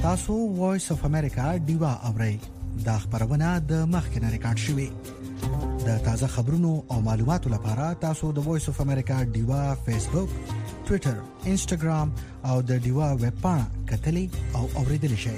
تاسو وایس اف امریکا دیوا اورئ دا خبرونه د مخکنه ریکارډ شوی د تازه خبرونو او معلوماتو لپاره تاسو د وایس اف امریکا دیوا فیسبوک، ټوئیټر، انسټاګرام او د دیوا ویب پاڼه کتلی او اوریدلی شئ.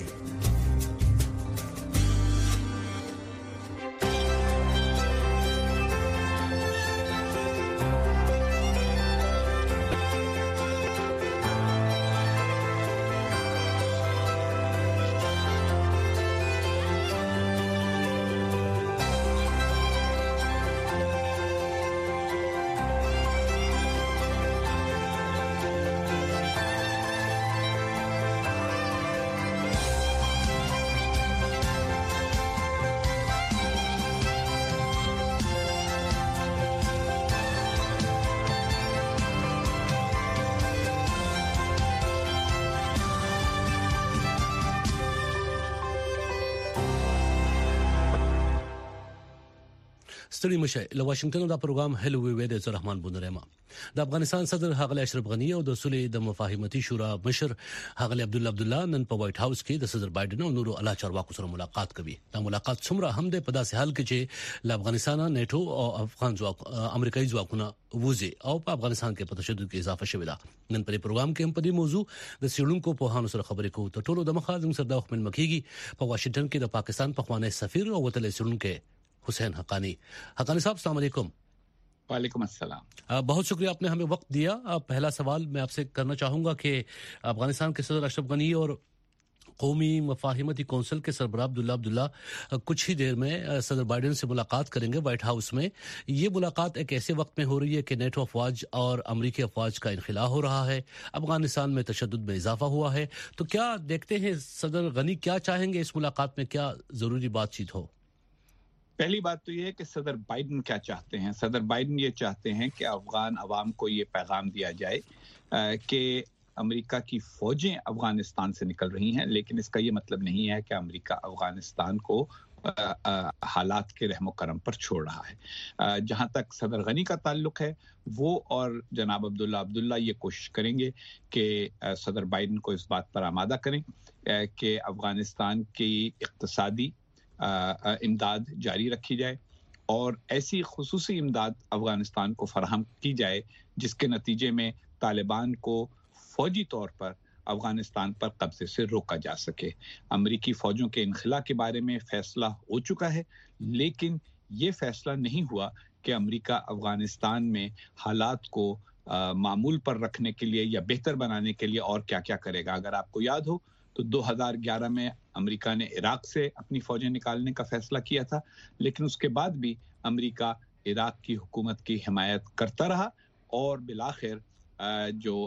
ستړي مشه له واشنگټن دا پروګرام هلو وی د رحمان بونرما د افغانستان صدر حاغلی اشرف غنی او د صلح د مفاهمتي شورا مشر حاغلی عبدالله نن په وایټ هاوس کې د صدر بایدن او نورو اعلی چارواکو سره ملاقات کوي. دا ملاقات څومره هم د په داسې حال کې چې له افغانستان نیټو او افغان ځواک امریکایي ځواکونه وځي او په افغانستان کې په تشدد کې اضافه شوې ده. نن په پروګرام کې هم په دې موضوع د سیړونکو په هانو سره خبرې کوو. ته ټولو د مخازم سره د خپل مکیږي په واشنگټن کې د پاکستان په خوانه سفیر او وتل سیړونکو حسین حقانی صاحب السلام علیکم. وعلیکم السلام. بہت شکریہ آپ نے ہمیں وقت دیا. پہلا سوال میں آپ سے کرنا چاہوں گا کہ افغانستان کے صدر اشرف غنی اور قومی مفاہمتی کونسل کے سربراہ عبداللہ کچھ ہی دیر میں صدر بائیڈن سے ملاقات کریں گے وائٹ ہاؤس میں. یہ ملاقات ایک ایسے وقت میں ہو رہی ہے کہ نیٹو افواج اور امریکی افواج کا انخلا ہو رہا ہے, افغانستان میں تشدد میں اضافہ ہوا ہے. تو کیا دیکھتے ہیں صدر غنی کیا چاہیں گے اس ملاقات میں, کیا ضروری بات چیت ہو؟ پہلی بات تو یہ ہے کہ صدر بائیڈن کیا چاہتے ہیں. صدر بائیڈن یہ چاہتے ہیں کہ افغان عوام کو یہ پیغام دیا جائے کہ امریکہ کی فوجیں افغانستان سے نکل رہی ہیں, لیکن اس کا یہ مطلب نہیں ہے کہ امریکہ افغانستان کو حالات کے رحم و کرم پر چھوڑ رہا ہے. جہاں تک صدر غنی کا تعلق ہے, وہ اور جناب عبداللہ یہ کوشش کریں گے کہ صدر بائیڈن کو اس بات پر آمادہ کریں کہ افغانستان کی اقتصادی امداد جاری رکھی جائے اور ایسی خصوصی امداد افغانستان کو فراہم کی جائے جس کے نتیجے میں طالبان کو فوجی طور پر افغانستان پر قبضے سے روکا جا سکے. امریکی فوجوں کے انخلا کے بارے میں فیصلہ ہو چکا ہے, لیکن یہ فیصلہ نہیں ہوا کہ امریکہ افغانستان میں حالات کو معمول پر رکھنے کے لیے یا بہتر بنانے کے لیے اور کیا کیا کرے گا. اگر آپ کو یاد ہو تو 2011 میں امریکہ نے عراق سے اپنی فوجیں نکالنے کا فیصلہ کیا تھا, لیکن اس کے بعد بھی امریکہ عراق کی حکومت کی حمایت کرتا رہا اور بالآخر جو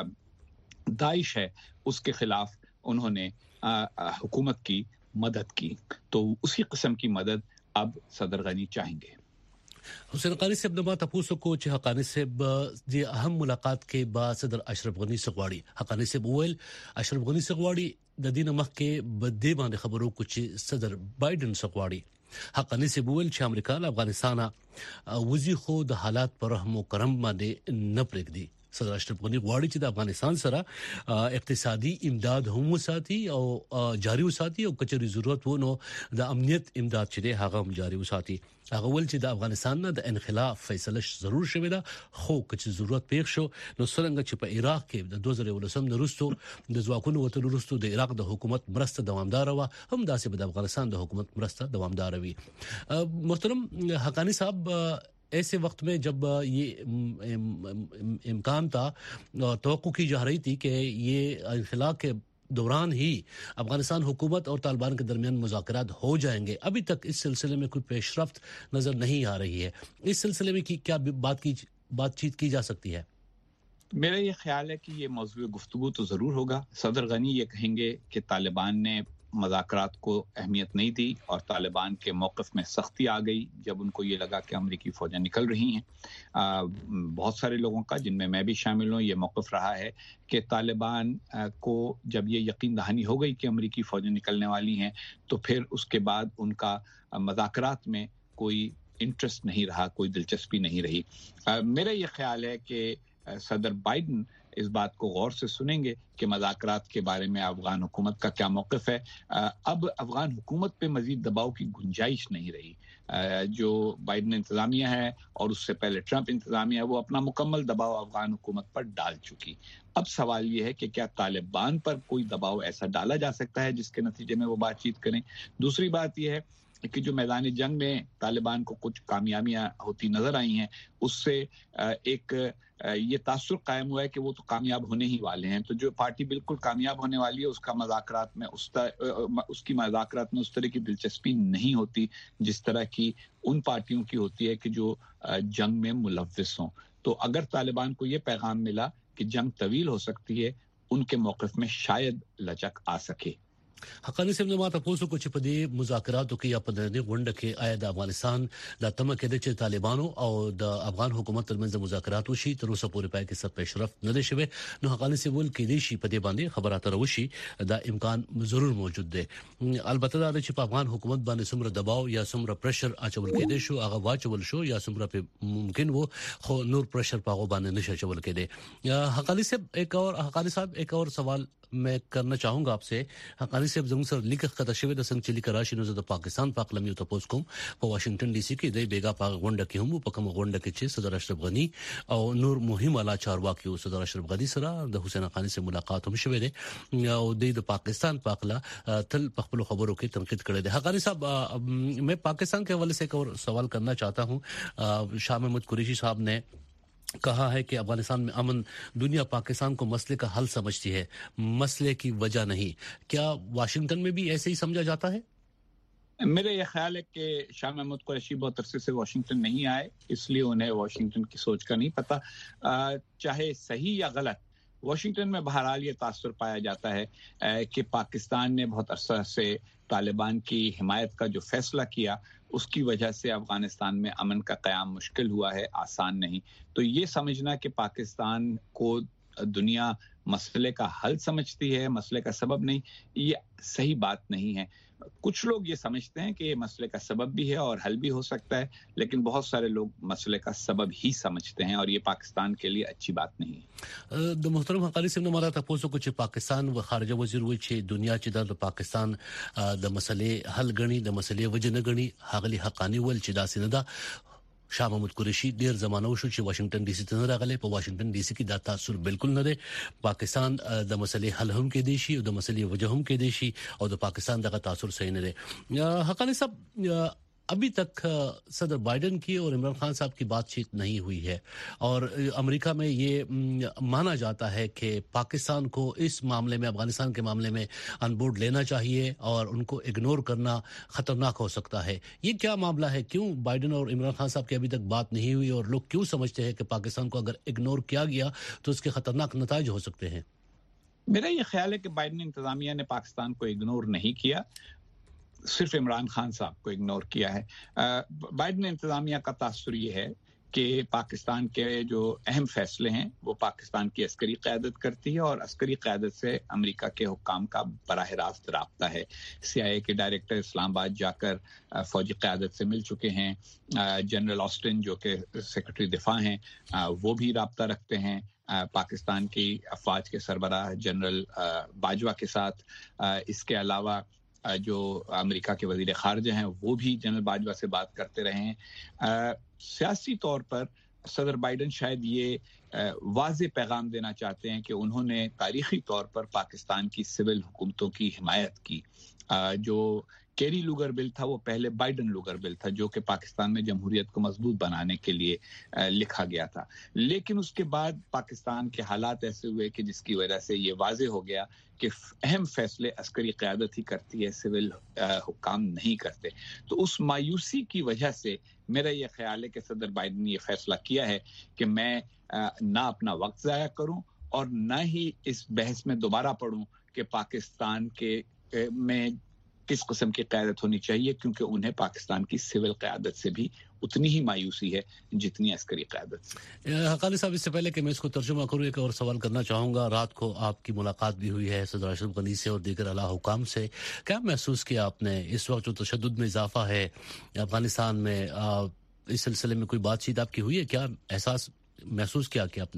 داعش ہے اس کے خلاف انہوں نے حکومت کی مدد کی. تو اسی قسم کی مدد اب صدر غنی چاہیں گے. حسین حقانی صاحب د ما تاسو کو چې حقانی صاحب د اهم ملاقات کې با صدر اشرف غنی سغواړي. حقانی صاحب ویل اشرف غنی سغواړي د دین مخ کې بده باندې خبرو کو چې صدر بایدن سغواړي. حقانی صاحب ویل چې امریکا له افغانستان وزي خو د حالات پر رحم و کرم باندې نه پرېږدي. صدر اشرف غنی غواړي چې د افغانستان سره اقتصادي امداد هم وساتي او جاری وساتي او کچري ضرورت وونو د امنیت امداد چې ده هغه هم جاری وساتي. هغه ول چې د افغانستان نه د انخلا فیصله ضرور شوه ده, خو کچ ضرورت پیښ شو نو څنګه چې په عراق کې د 2019 وروسته د ځواکونو وتل وروسته د عراق د حکومت مرسته دوامدار و, هم داسې به د افغانستان د حکومت مرسته دوامدار وي. محترم حقانی صاحب, ایسے وقت میں جب یہ امکان تھا, توقع کی جا رہی تھی کہ یہ انخلا کے دوران ہی افغانستان حکومت اور طالبان کے درمیان مذاکرات ہو جائیں گے, ابھی تک اس سلسلے میں کوئی پیش رفت نظر نہیں آ رہی ہے. اس سلسلے میں کیا بات چیت کی جا سکتی ہے؟ میرا یہ خیال ہے کہ یہ موضوع گفتگو تو ضرور ہوگا. صدر غنی یہ کہیں گے کہ طالبان نے مذاکرات کو اہمیت نہیں دی اور طالبان کے موقف میں سختی آ گئی جب ان کو یہ لگا کہ امریکی فوجیں نکل رہی ہیں. بہت سارے لوگوں کا, جن میں میں بھی شامل ہوں, یہ موقف رہا ہے کہ طالبان کو جب یہ یقین دہانی ہو گئی کہ امریکی فوجیں نکلنے والی ہیں تو پھر اس کے بعد ان کا مذاکرات میں کوئی انٹرسٹ نہیں رہا, کوئی دلچسپی نہیں رہی. میرا یہ خیال ہے کہ सदर बाइडन इस बात को गौर से सुनेंगे कि मुज़ाकरात के बारे में अफगान हुकूमत का क्या मौक़िफ़ है। अब अफगान हुकूमत पे मज़ीद दबाव की गुंजाइश नहीं रही। जो बाइडन इंतज़ामिया है और उससे पहले ट्रंप इंतज़ामिया है, वो अपना मुकम्मल दबाव अफगान हुकूमत पर डाल चुकी। अब सवाल ये है कि क्या तालिबान पर कोई दबाव ऐसा डाला जा सकता है जिसके नतीजे में वो बातचीत करें। दूसरी बात यह है कि जो मैदान जंग में तालिबान को कुछ कामयाबियां होती नजर आई हैं, उससे एक ये तासुर कायम हुआ है कि वो तो कामयाब होने ही वाले हैं। तो जो पार्टी बिल्कुल कामयाब होने वाली है उसका मुज़ाकरात में उसकी मुज़ाकरात में उस तरह की दिलचस्पी नहीं होती जिस तरह की उन पार्टियों की होती है कि जो जंग में मुलव्विस हों। तो अगर तालिबान को ये पैगाम मिला कि जंग तवील हो सकती है, उनके मौक़िफ़ में शायद लचक आ सके। حقانی سیب نما تاسو کو چې په دې مذاکراتو کې یا په دې غونډه کې آیا د افغانستان د تمه کې د طالبانو او د افغان حکومت ترمنځ مذاکرات وشي تر اوسه پورې پای کې څه پیشرفت نه دی شوی، نو حقانی سیب ول کې دي شي په دې باندې خبره اترې وشي، دا امکان ضرور موجود دی. البته دا چې په افغان حکومت باندې څومره دباو یا څومره پریشر اچول کېدی شو هغه واچول شو یا څومره په ممکن وو خو نور پریشر په هغه باندې نشه چول کېدی. حقانی صاحب ایک اور سوال میں کرنا چاہوں گا آپ سے. حقانی صاحب زموږ سره لیک خطا شوی د څنګه چې لیک راشي نو د پاکستان په اقلیم یو تاسو کوم په واشنگټن ډي سي کې د بیګا په غونډه کې هم په کوم غونډه کې چې صدر اشرف غنی او نور مهم اعلی چارواکي صدر اشرف غنی سره د حسین حقانی سره ملاقات هم شوی دی او د پاکستان په اقلا تل په خپل خبرو کې تنقید کړی دی. حقانی صاحب میں پاکستان کے حوالے سے ایک اور سوال کرنا چاہتا ہوں. شاہ محمود قریشی صاحب نے کہا ہے کہ افغانستان میں امن دنیا پاکستان کو مسئلے کا حل سمجھتی ہے، مسئلے کی وجہ نہیں. کیا واشنگٹن میں بھی ایسے ہی سمجھا جاتا ہے؟ میرا یہ خیال ہے کہ شاہ محمود قریشی بہت عرصے سے واشنگٹن نہیں آئے، اس لیے انہیں واشنگٹن کی سوچ کا نہیں پتہ. چاہے صحیح یا غلط، واشنگٹن میں بہرحال یہ تاثر پایا جاتا ہے کہ پاکستان نے بہت عرصہ سے طالبان کی حمایت کا جو فیصلہ کیا اس کی وجہ سے افغانستان میں امن کا قیام مشکل ہوا ہے، آسان نہیں. تو یہ سمجھنا کہ پاکستان کو دنیا مسئلے کا حل سمجھتی ہے، مسئلے کا سبب نہیں، یہ صحیح بات نہیں ہے. کچھ لوگ یہ سمجھتے ہیں کہ یہ مسئلے کا سبب بھی ہے اور حل بھی ہو سکتا ہے، لیکن بہت سارے لوگ مسئلے کا سبب ہی سمجھتے ہیں اور یہ پاکستان کے لیے اچھی بات نہیں ہے. د محترم حقانی صاحب نے ماته تاسو کو چې پاکستان و خارجه وزیر وی چې دنیا چې د پاکستان د مسلې حل غني د مسلې وجه نه غني هغلی حقانی ول چې دا سیندا شاه محمود قریشی ډیر زمانه وشو چې واشنگټن ډي سي ته راغلی. په واشنگټن ډي سي کې دا تاثر بالکل نه دی. پاکستان د مسلې حل هم کې دی شي او د مسلې وجه هم کې دی شي او د پاکستان دغه تاثر صحیح نه دی. حقانی صاحب ابھی تک صدر بائیڈن کی اور عمران خان صاحب کی بات چیت نہیں ہوئی ہے اور امریکہ میں یہ مانا جاتا ہے کہ پاکستان کو اس معاملے میں افغانستان کے معاملے میں آن بورڈ لینا چاہیے اور ان کو اگنور کرنا خطرناک ہو سکتا ہے. یہ کیا معاملہ ہے؟ کیوں بائیڈن اور عمران خان صاحب کی ابھی تک بات نہیں ہوئی اور لوگ کیوں سمجھتے ہیں کہ پاکستان کو اگر اگنور کیا گیا تو اس کے خطرناک نتائج ہو سکتے ہیں؟ میرا یہ خیال ہے کہ بائیڈن انتظامیہ نے پاکستان کو اگنور نہیں کیا، صرف عمران خان صاحب کو اگنور کیا ہے. بائیڈن انتظامیہ کا تاثر یہ ہے کہ پاکستان کے جو اہم فیصلے ہیں وہ پاکستان کی عسکری قیادت کرتی ہے اور عسکری قیادت سے امریکہ کے حکام کا براہ راست رابطہ ہے. CIA کے ڈائریکٹر اسلام آباد جا کر فوجی قیادت سے مل چکے ہیں. جنرل آسٹن جو کہ سیکرٹری دفاع ہیں وہ بھی رابطہ رکھتے ہیں پاکستان کی افواج کے سربراہ جنرل باجوہ کے ساتھ. اس کے علاوہ جو امریکہ کے وزیر خارجہ ہیں وہ بھی جنرل باجوہ سے بات کرتے رہے ہیں. سیاسی طور پر صدر بائیڈن شاید یہ واضح پیغام دینا چاہتے ہیں کہ انہوں نے تاریخی طور پر پاکستان کی سول حکومتوں کی حمایت کی. جو کیری لوگر بل تھا وہ پہلے بائیڈن لوگر بل تھا جو کہ پاکستان میں جمہوریت کو مضبوط بنانے کے لیے لکھا گیا تھا. لیکن اس کے بعد پاکستان کے حالات ایسے ہوئے کہ جس کی وجہ سے یہ واضح ہو گیا کہ اہم فیصلے عسکری قیادت ہی کرتی ہے، سول حکام نہیں کرتے. تو اس مایوسی کی وجہ سے میرا یہ خیال ہے کہ صدر بائیڈن نے یہ فیصلہ کیا ہے کہ میں نہ اپنا وقت ضائع کروں اور نہ ہی اس بحث میں دوبارہ پڑھوں کہ پاکستان کے میں کس قسم کی قیادت ہونی چاہیے، کیونکہ انہیں پاکستان کی سول قیادت سے بھی اتنی ہی مایوسی ہے جتنی عسکری قیادت سے. حقانی صاحب اس سے پہلے کہ میں اس کو ترجمہ کروں ایک اور سوال کرنا چاہوں گا. رات کو آپ کی ملاقات بھی ہوئی ہے صدر اشرف غنی سے اور دیگر اعلیٰ حکام سے. کیا محسوس کیا آپ نے اس وقت جو تشدد میں اضافہ ہے افغانستان میں، اس سلسلے میں کوئی بات چیت آپ کی ہوئی ہے؟ کیا احساس محسوس کیا کہ آپ نے؟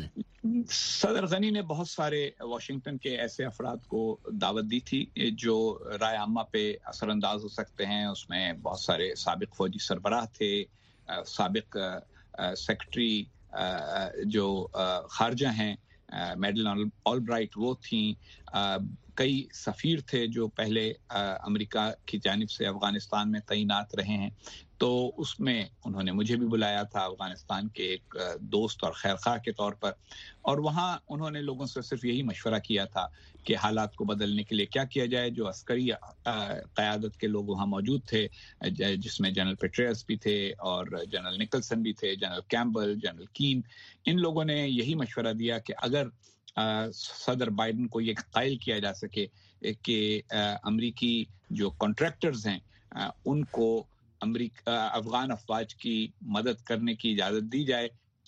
सदर गनी ने बहुत सारे वाशिंगटन के ऐसे अफराद को दावत दी थी जो राय आमा पे असरअंदाज हो सकते हैं। उसमें बहुत सारे साबिक फौजी सरबराह थे, साबिक सेक्रेटरी जो खारजा हैं मैडलन ऑलब्राइट वो थी, कई सफीर थे जो पहले अमेरिका की जानिब से अफगानिस्तान में तैनात रहे हैं। तो उसमें उन्होंने मुझे भी बुलाया था अफगानिस्तान के एक दोस्त और खैरखा के तौर पर, और वहाँ उन्होंने लोगों से सिर्फ यही मशवरा किया था कि हालात को बदलने के लिए क्या किया जाए। जो अस्करी क़यादत के लोग वहाँ मौजूद थे, जिसमें जनरल पेट्रेयस भी थे और जनरल निकलसन भी थे, जनरल कैम्बल, जनरल कीन, इन लोगों ने यही मशवरा दिया कि अगर सदर बाइडन को ये कायल किया जा सके कि अमरीकी जो कॉन्ट्रैक्टर्स हैं उनको अफगान अफवाज की मदद करने की इजाज़त दी जाए,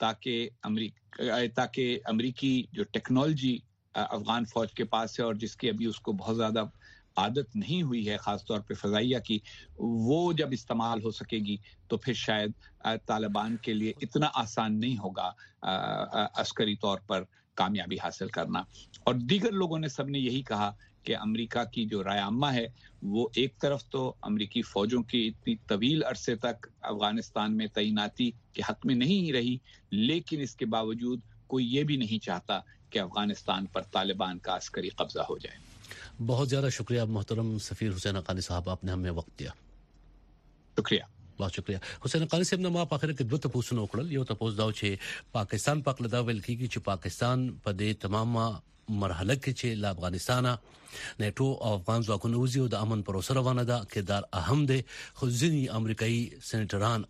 ताकि अमरीकी जो टेक्नोलॉजी अफगान फौज के पास है और जिसकी अभी उसको बहुत ज़्यादा आदत नहीं हुई है, ख़ासतौर पे फ़ज़ाइया की, वो जब इस्तेमाल हो सकेगी तो फिर शायद तालिबान के लिए इतना आसान नहीं होगा अस्करी तौर पर कामयाबी हासिल करना। और दीगर लोगों ने सबने यही कहा कि अमेरिका की जो राय आमा है वो एक तरफ तो अमेरिकी फ़ौजों की इतनी तवील अरसे तक अफगानिस्तान में तैनाती के हक़ में नहीं रही, लेकिन इसके बावजूद कोई ये भी नहीं चाहता कि अफगानिस्तान पर तालिबान का अस्करी कब्जा हो जाए। बहुत ज़्यादा शुक्रिया मोहतरम सफ़ीर हुसैन हक़ानी साहब, आपने हमें वक्त दिया। शुक्रिया, बहुत शुक्रिया। हुसैन हक़ानी साहब ने मां आखिर के दो तपोसनो वकड़ल। यो तपोस दाव छे पाकिस्तान पाक लदा वेल की कि पाकिस्तान पदे तमाम मरहले के छे ला अफगानिस्तान नेटो और अफगान ज़वाकुन उज़ियो द अमन परोसा रवाना दा किरदार अहम दे। खुज़िनी अमेरिकाई सेनेटरान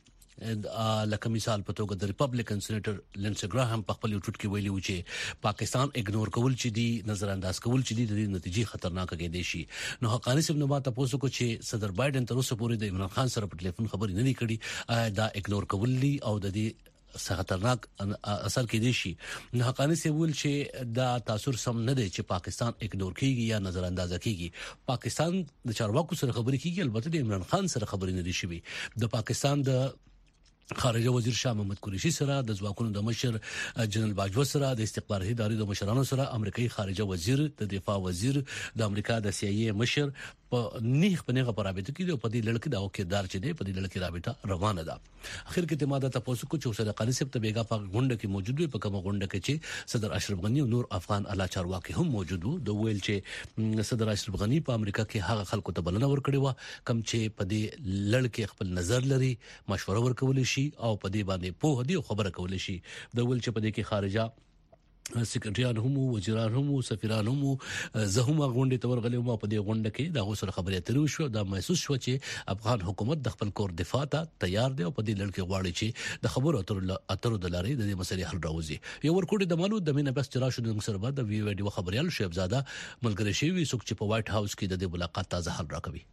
लکه مثال په توګه د ریپبلیکن سېنیټر لینسي ګراهام په خپل ټوټ کې ویلي و چې پاکستان اګنور کول چې دی نظر انداز کول چې دی د نتیجې خطرناک کېدې شي. نو حقانی صاحب نو ما تاسو کو چې صدر بایدن تر اوسه پورې د عمران خان سره په ټلیفون خبرې نه کړي، دا اګنور کول دي او د دې خطرناک اثر کېدې شي. نو حقانی صاحب ول چې دا تاثیر سم نه دی چې پاکستان اګنور کیږي یا نظر انداز کیږي. پاکستان د چارواکو سره خبرې کیږي، البته د عمران خان سره خبرې نه دي شوي. د پاکستان د خارجه وزیر شاه محمد قریشي سره، د ځواکونو د مشر جنرال باجوه سره، د استخباراتي ادارې د مشرانو سره، امریکایي خارجه وزیر، د دفاع وزیر، د امریکا د CIA مشر په نیغ په رابطه کې د په دې لړ کې دا کردار چې دی په دې لړ کې رابطه روانه ده. اخر کې اعتماد تاسو کو چې حسین حقانی صاحب ته بیګا په غونډه کې موجود وي، په کومه غونډه کې چې صدر اشرف غنی او نور افغان اعلی چارواکي هم موجود وو. د ویل چې صدر اشرف غنی په امریکا کې هغه خلکو ته بلنه ورکړې و کم چې په دې لړ کې خپل نظر لري، مشوره ورکول شي او په دې باندې په دې خبره کول شي. د ویل چې په دې کې خارجه سیکریټریان هم، وزیران هم، سفیران هم، زه هم غونډې ته ورغلم او په دې غونډه کې دا غوسه خبرې اترې وشو. دا محسوس شو چې افغان حکومت د خپل کور دفاع ته تیار دی او په دې لړ کې غواړي چې د خبرو اترو د لارې د دې مسلې حل راوځي. یو ورکوټي د مالو د مینه بس تراشو د سره بعد د ویډیو خبريال شیب زاده ملګری شي وي څوک چې په وایټ هاوس کې د دې ملاقات تازه حل راکوي.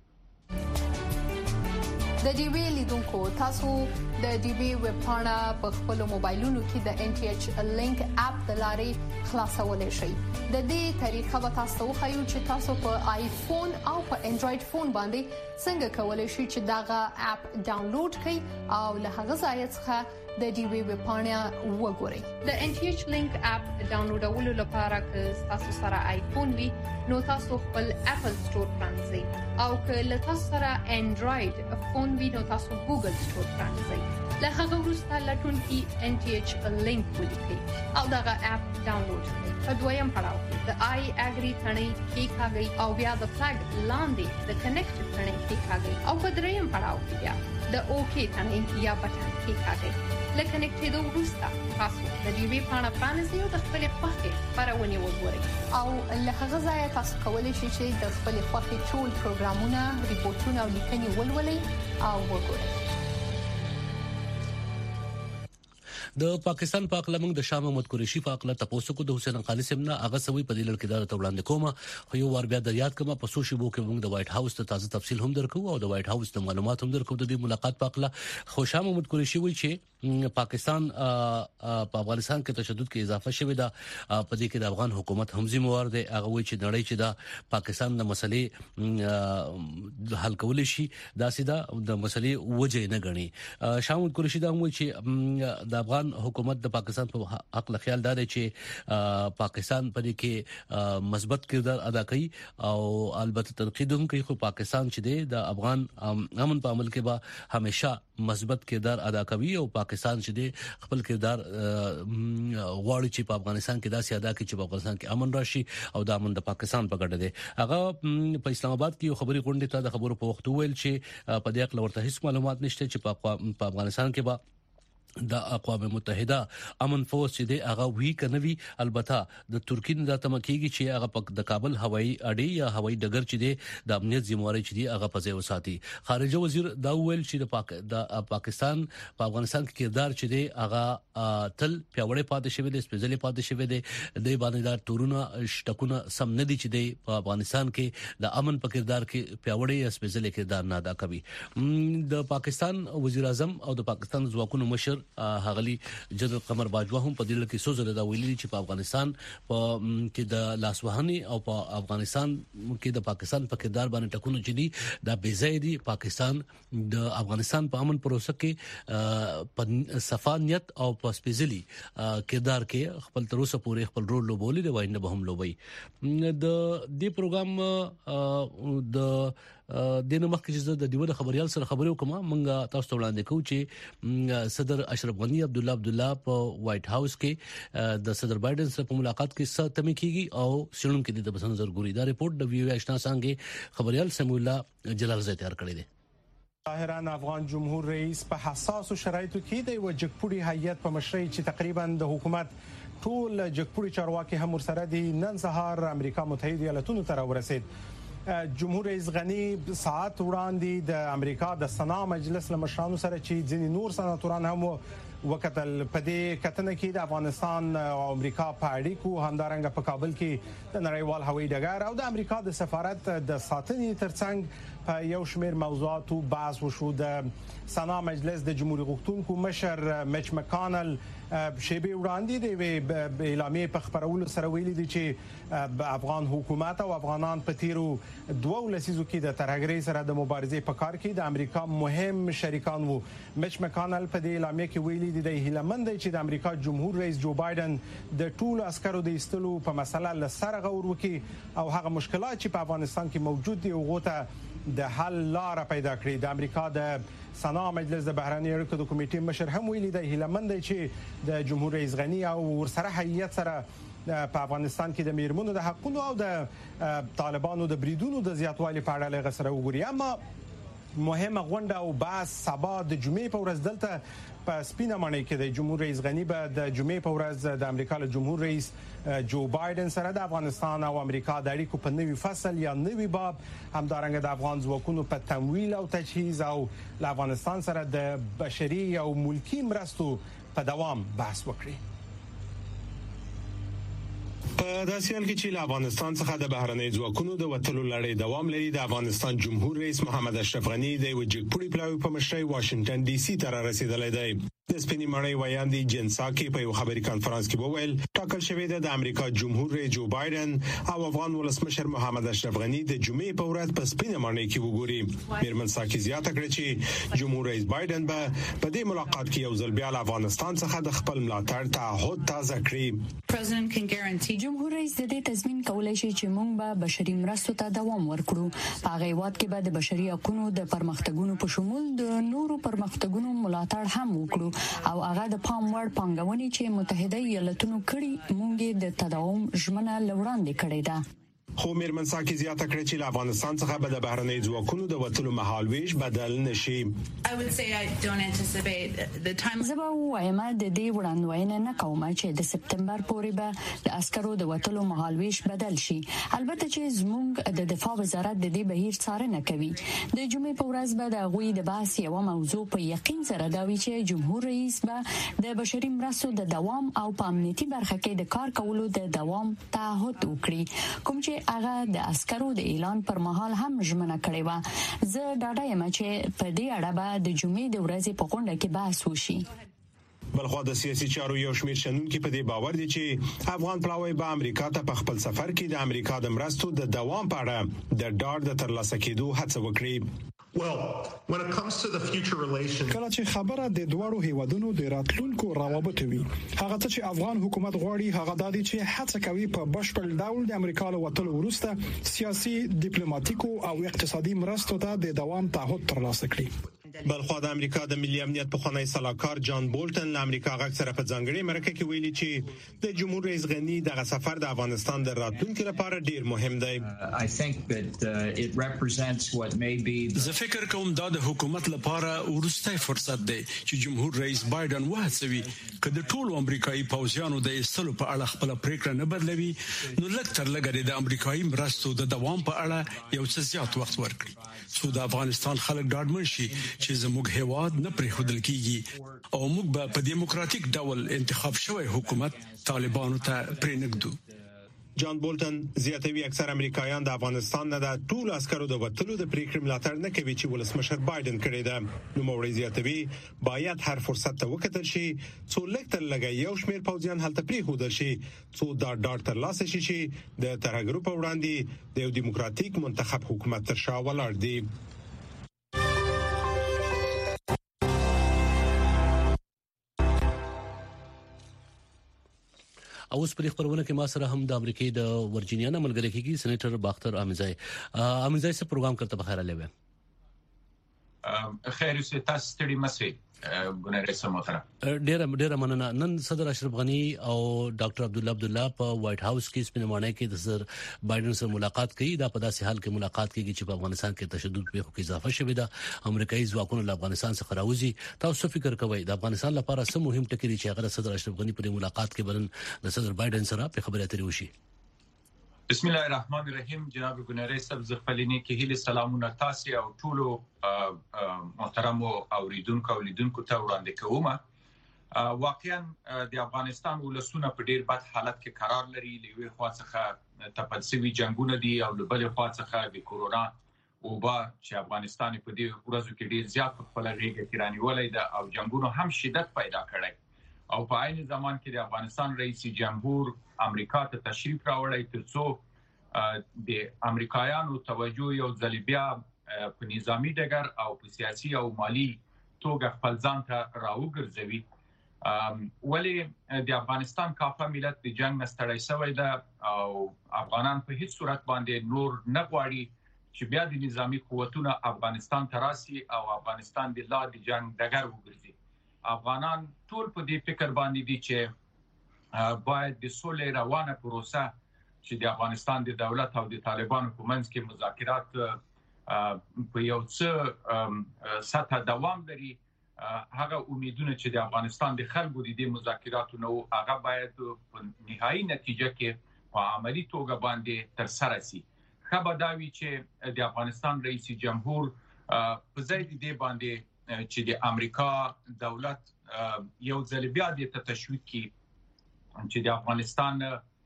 د ډي وی لیدونکو تاسو د ډي وی ویب پاڼه په خپل موبایلونو کې د NTH لینک اپ د لارې خلاصولای شئ. د دې طریقه به تاسو خو چې تاسو په آیفون او په انډراید فون باندې څنګه کولای شئ چې داغه اپ ډاونلوډ کړئ او له هغه ځای څخه د ډي وی ویب پاڼه وګورئ. د NTH لینک اپ ډاونلوډولو لپاره که تاسو سره آیفون وي نو تاسو خپل اپل سٹور پرانځئ او که له تاسو سره انډراید فون وي نو تاسو ګوګل سٹور پرانځئ. له هغه وروسته لټون کې NTH لینک ولیکئ او دغه اپ ډاونلوډ کړئ. په دویم پړاو کې د آی اګری ثنې کلیکاږئ او بیا د فلګ لاندې د کنیکټ ثنې کلیکاږئ او په دریم پړاو کې بیا د اوکی ثنې یا بټن کلیکاږئ. لکه کنیکټېدو وروسته تاسو د دې وی پاڼه پرانیزئ او د خپل خوښې خبرونه وګورئ او له هغه ځای تاسو کولی شئ چې د خپل خوښې ټول پروګرامونه، ریپورتونه او لیکنې ولولئ او وګورئ. د پاکستان په اقلا موږ د شاه محمد قریشي په اقلا تاسو کو د حسین حقانی صاحب نه هغه سوي په دې لړ کې دا وړاندې کومه خو یو ور بیا د یاد کومه په سوشي بو کې موږ د وایټ هاوس ته تازه تفصیل هم درکو او د وایټ هاوس د معلومات هم درکو د دې ملاقات په اقلا. خو شاه محمد قریشي وایي چې پاکستان په افغانستان کې تشدد کې اضافه شوې ده په دې کې د افغان حکومت هم ذمہوار دی. هغه وایي چې نړۍ چې دا پاکستان د مسلې حل کول شي دا سیده د مسلې وجه نه غني. شاهد قریشي دا وایي چې د افغان حکومت د پاکستان په حق له خیال دار چې پاکستان په دې کې مثبت کردار ادا کوي او البته تنقید هم کوي. خو پاکستان چې دی د افغان امن په عمل کې به همیشه مثبت کردار ادا کوي او پاکستان چې دی خپل کردار غواړي چې په افغانستان کې داسې ادا کړي چې په افغانستان کې امن راشي او د امن د پاکستان په ګټه دی. هغه په اسلام آباد کې یو خبري غونډه ته د خبرو په وخت ویل چې په دې اړه ورته هیڅ معلومات نشته چې په افغانستان کې به د اقوام متحده امن فورس چې دی هغه وی کنه وی. البته د ترکیه د تمکیږي چې هغه د کابل هوایي اډې یا هوایي ډګر چې دی د امنیت ذمہواری چې دی هغه په ځای وساتي. خارجه وزیر دا ویل چې د پاکستان په افغانستان کې کردار چې دی هغه تل پیوړې پاتې شوی دی سپیشلی پاتې شوی دی. د باندې دا تورونه شټکونه سم نه دي چې دی په افغانستان کې د امن په کردار کې پیوړې یا سپیشلی کردار نه ادا کوي. د پاکستان وزیر اعظم او د پاکستان ځواکونو مشر هغلی جنرال قمر باجوا هم په دې لکه سوزره دا ویلي چې په افغانستان کې د لاسوهنې او په افغانستان کې د پاکستان په کردار باندې ټکونه چدي دا بيځای دي. پاکستان د افغانستان په امن پروسه کې په صفانیت او په سپیشلی کردار کې خپل تر اوسه پورې خپل رول لوبولې دی وای نه به هم لوبي. د دې پروګرام د دنه مخکې چې د دیوه خبريال سره خبرې وکم مونږه تاسو ته وړاندې کوو چې صدر اشرف غنی عبد الله په وایټ هاوس کې د صدر بایدن سره په ملاقات کې ستمه کیږي او سړون کې د بسن نظر ګوري. دا ریپورت د وی آشنا څنګه خبريال سمو الله جلال زه تیار کړی دی. ظاهرا افغان جمهور رئیس په حساس شرایطو کې د وجګپوري هیئت په مشرۍ چې تقریبا د حکومت ټول جګپوري چارواکي هم ورسره دي نن سهار امریکا متحده ایالاتونو ته ورسید. جمهور رئیس غنی ساعت وړاندې د امریکا د سنا مجلس لمشرانو سره چې ځینې نور سناتوران هم وکتل په دې کتنه کې د افغانستان او امریکا په اړیکو همدارنګه په کابل کې د نړیوال هوایي ډګر او د امریکا د سفارت د ساتنې ترڅنګ په یو شمېر موضوعاتو بحث وشو. د سنا مجلس د جمهوریت غوښتونکو مشر میچ مکانل شیبه وړاندې د اعلامیې په خبرولو سره ویلي دي چې افغان حکومت او افغانان په تیرو 2 لسیزو کې د ترهګرۍ سره د مبارزې په کار کې د امریکا مهم شریکان وو. میچ مکانل په دې اعلامیې کې ویلي دي د هیلمند چې د امریکا جمهور رئیس جو بایدن د ټولو عسکرو د ایستلو په مسله لسره غور وکړي او هغه مشکلات چې په افغانستان کې موجود دي هغه د حل لار پیدا کړي. د امریکا د سنا مجلس د بهرنی اړیکو د کمیټې مشر هم ویلي دی هیلمند چې د جمهور رئیس غنی او ورسره هیئت سره په افغانستان کې د میرمنو د حقوقو او د طالبانو د بریدونو د زیاتوالي په اړه لغسره وګوري. اما مهمه غونډه او بحث سبا د جمعې په ورځ دلته په سپینه ماڼۍ کې د جمهور رئیس غنی به د جمعې په ورځ د امریکا له جمهور رئیس جو بایدن سره د افغانستان او امریکا د اړیکو په نوي فصل یا نوي باب همدارنګه د افغان ځواکونو په تمویل او تجهیز او له افغانستان سره د بشري او ملکی مرستو په دوام بحث وکړي. په داسې حال کې چې له افغانستان څخه د بهرنۍ ځواکونو د وټلو لړۍ دوام لري د افغانستان جمهور رئیس محمد اشرف غنی د وجګپوري پلاوی په مشرۍ واشنگټن ډي سي ته رسیدلی دی. د سپینې ماڼۍ ویاندې جنساکي په یو خبري کانفرنس کې وویل ټاکل شوی دی د امریکا جمهور رئیس جو بایدن او افغان ولسمشر محمد اشرف غنی د جمعې په ورځ په سپینې ماڼۍ کې وګوري. میرمن ساکي زیاته کړه چې جمهور رئیس بایدن به په دې ملاقات کې یو ځل بیا له افغانستان څخه د خپل ملاتړ تعهد تازه کړي. جمهور رئیس د دې تضمین کولای شي چې موږ به بشري مرستو ته دوام ورکړو. په هغه وخت کې به د بشري حقوقو د پرمختګونو په شمول د نورو پرمختګونو ملاتړ هم وکړو او هغه د پام وړ پنګونې چې متحده ایالاتونو کړي موږ د تداوم ژمنه لوړاندې کړې ده. خو میرمن ساکي زیاته کړه چې له افغانستان څخه به د بهرنۍ ځواکونو د وټلو مهالويش بدل نشي. زه به وایم د دې وړاندوینه نه کوم چې د سپتمبر پورې به د عسکرو د وټلو مهالويش بدل شي. البته چې زموږ د دفاع وزارت د دې بهیر څارنه کوي. د جمعې په ورځ به د غوي د بحث یو موضوع په یقین سره دا وی چې جمهور رئیس به د بشري مرستو د دوام او په امنیتي برخه کې د کار کولو د دوام تعهد وکړي کوم چې هغه د عسکرو د اعلان پر مهال هم ژمنه کړې و. زه ډاډه یم چې په دې اړه به د جمعې د ورځې په غونډه کې بحث وشي. بلخو د سیاسي چارو یو شمېر شنونکي په دې باور دي چې افغان پلاوی به امریکا ته په خپل سفر کې د امریکا د مرستو د دوام په اړه د ډاډ د ترلاسه کېدو هڅه وکړي. کله چې خبره د دوړو هیوادونو د راتلونکو روابط وي، هغه څه چې افغان حکومت غواړي هغه د دې چې هڅه کوي په بشپړ ډول د امریکا له وټلو وروسته سیاسي، ډیپلوماټیکو او اقتصادي مرستو ته د دوام تعهد ترلاسه کړي. بلخو د امریکا د ملي امنیت پخوانی سلاکار جان بولټن له امریکا غږ سره په ځانګړي مرکه کې ویلي چې د جمهور رئیس غنی دغه سفر د افغانستان د راتلونکو لپاره ډیر مهم دی. زه فکر کوم دا د حکومت لپاره ورستۍ فرصت دی چې جمهور رئیس بایدن وهڅوي چې د ټولو امریکایي پوځیانو د ایستلو په اړه خپل پریکړه نه بدلوي، نو لږ تر لږه د امریکایي مرستو د دوام په اړه یو څه زیات وخت ورکړي، څو د افغانستان خلک ډاډمن شي چې زموږ هیواد نه پرېښودل کیږي او موږ به په دیموکراتیک ډول انتخاب شوی حکومت طالبانو ته پرېنږدو. جان بولټن زیاتوي اکثر امریکایان د افغانستان نه د ټول عسکرو د وټلو د پریکړې ملاتړ نه کوي چې ولسمشر بایدن کړی ده. نو موري زیاتوي باید هر فرصت ته وکتل شي څو لږ تر لږه یو شمېر پوځیان هلته پرېښودل شي څو دا ډاډ ترلاسه شي چې د ترهګرو په وړاندې د یو دیموکراتیک منتخب حکومت تر شا ولاړ دی. او اوس په خبرونه کې ما سره هم د امریکای د ورجینیا نه ملګری کیږي سېنیټر باختر امیزای. امیزای څه پروګرام کرته بخیر لوي. خیر اوسه تاسو ستړي مسئ ګنره سموتره ډېر مننه. نن صدر اشرف غنی او ډاکټر عبد الله په وایټ هاوس کې سپینمانه کې د صدر بایدن سره ملاقات کوي. دا په داسې حال کې ملاقات کیږي چې په افغانستان کې تشدد په خو کې اضافه شوې ده. امریکایي ځواکونه له افغانستان څخه راوځي. تاسو فکر کوئ د افغانستان لپاره څه مهم ټکي دي چې هغه صدر اشرف غنی په ملاقات کې بلن د صدر بایدن سره په خبرې اترې وشي؟ بسم الله الرحمن الرحیم. جناب ګنره سبز خپلینی کې هیله سلامونه تاسو او ټولو محترم اوریدونکو او لیدونکو ته وړاندې کوم. واقعا د افغانستان ولسونه په ډیر بد حالت کې قرار لري. لوی خوا څخه تپلسوي جنگونه دي او له بل خوا څخه د کورونا وبا چې افغانستان په دې ورځو کې ډیر زیات خپل غیږ کې رانیولې ده او جنگونو هم شدت پیدا کړی او په عین زمان کې د افغانستان رئیس جمهور امریکا ته تشریف راوړی ترڅو د امریکایانو توجه یو ځل بیا په نظامی ډګر او په سیاسي او مالی توګه خپل ځان ته راوګرځوي. ولی د افغانستان کافه ملت د جنگ نستړی شوی ده او افغانان په هیڅ صورت باندې نور نه غواړي چې بیا د نظامی قوتونه افغانستان ته راسي او افغانستان د لا د جنگ ډګر وګرځي. افغانان ټول په دې فکر باندې دي چې باید د سولې روانه پروسه چې د افغانستان د دولت او د طالبانو په منځ کې مذاکرات په یو څه سطح دوام لري. هغه امیدونه چې د افغانستان د خلکو د مذاکراتو نو هغه باید په نهایی نتیجه کې په عملی توګه باندې تر سره شي. خبر داوي چې د افغانستان رئیس جمهور په ځای دې باندې چې د امریکا دولت یو ځل بیا د تشویق کی چې د افغانستان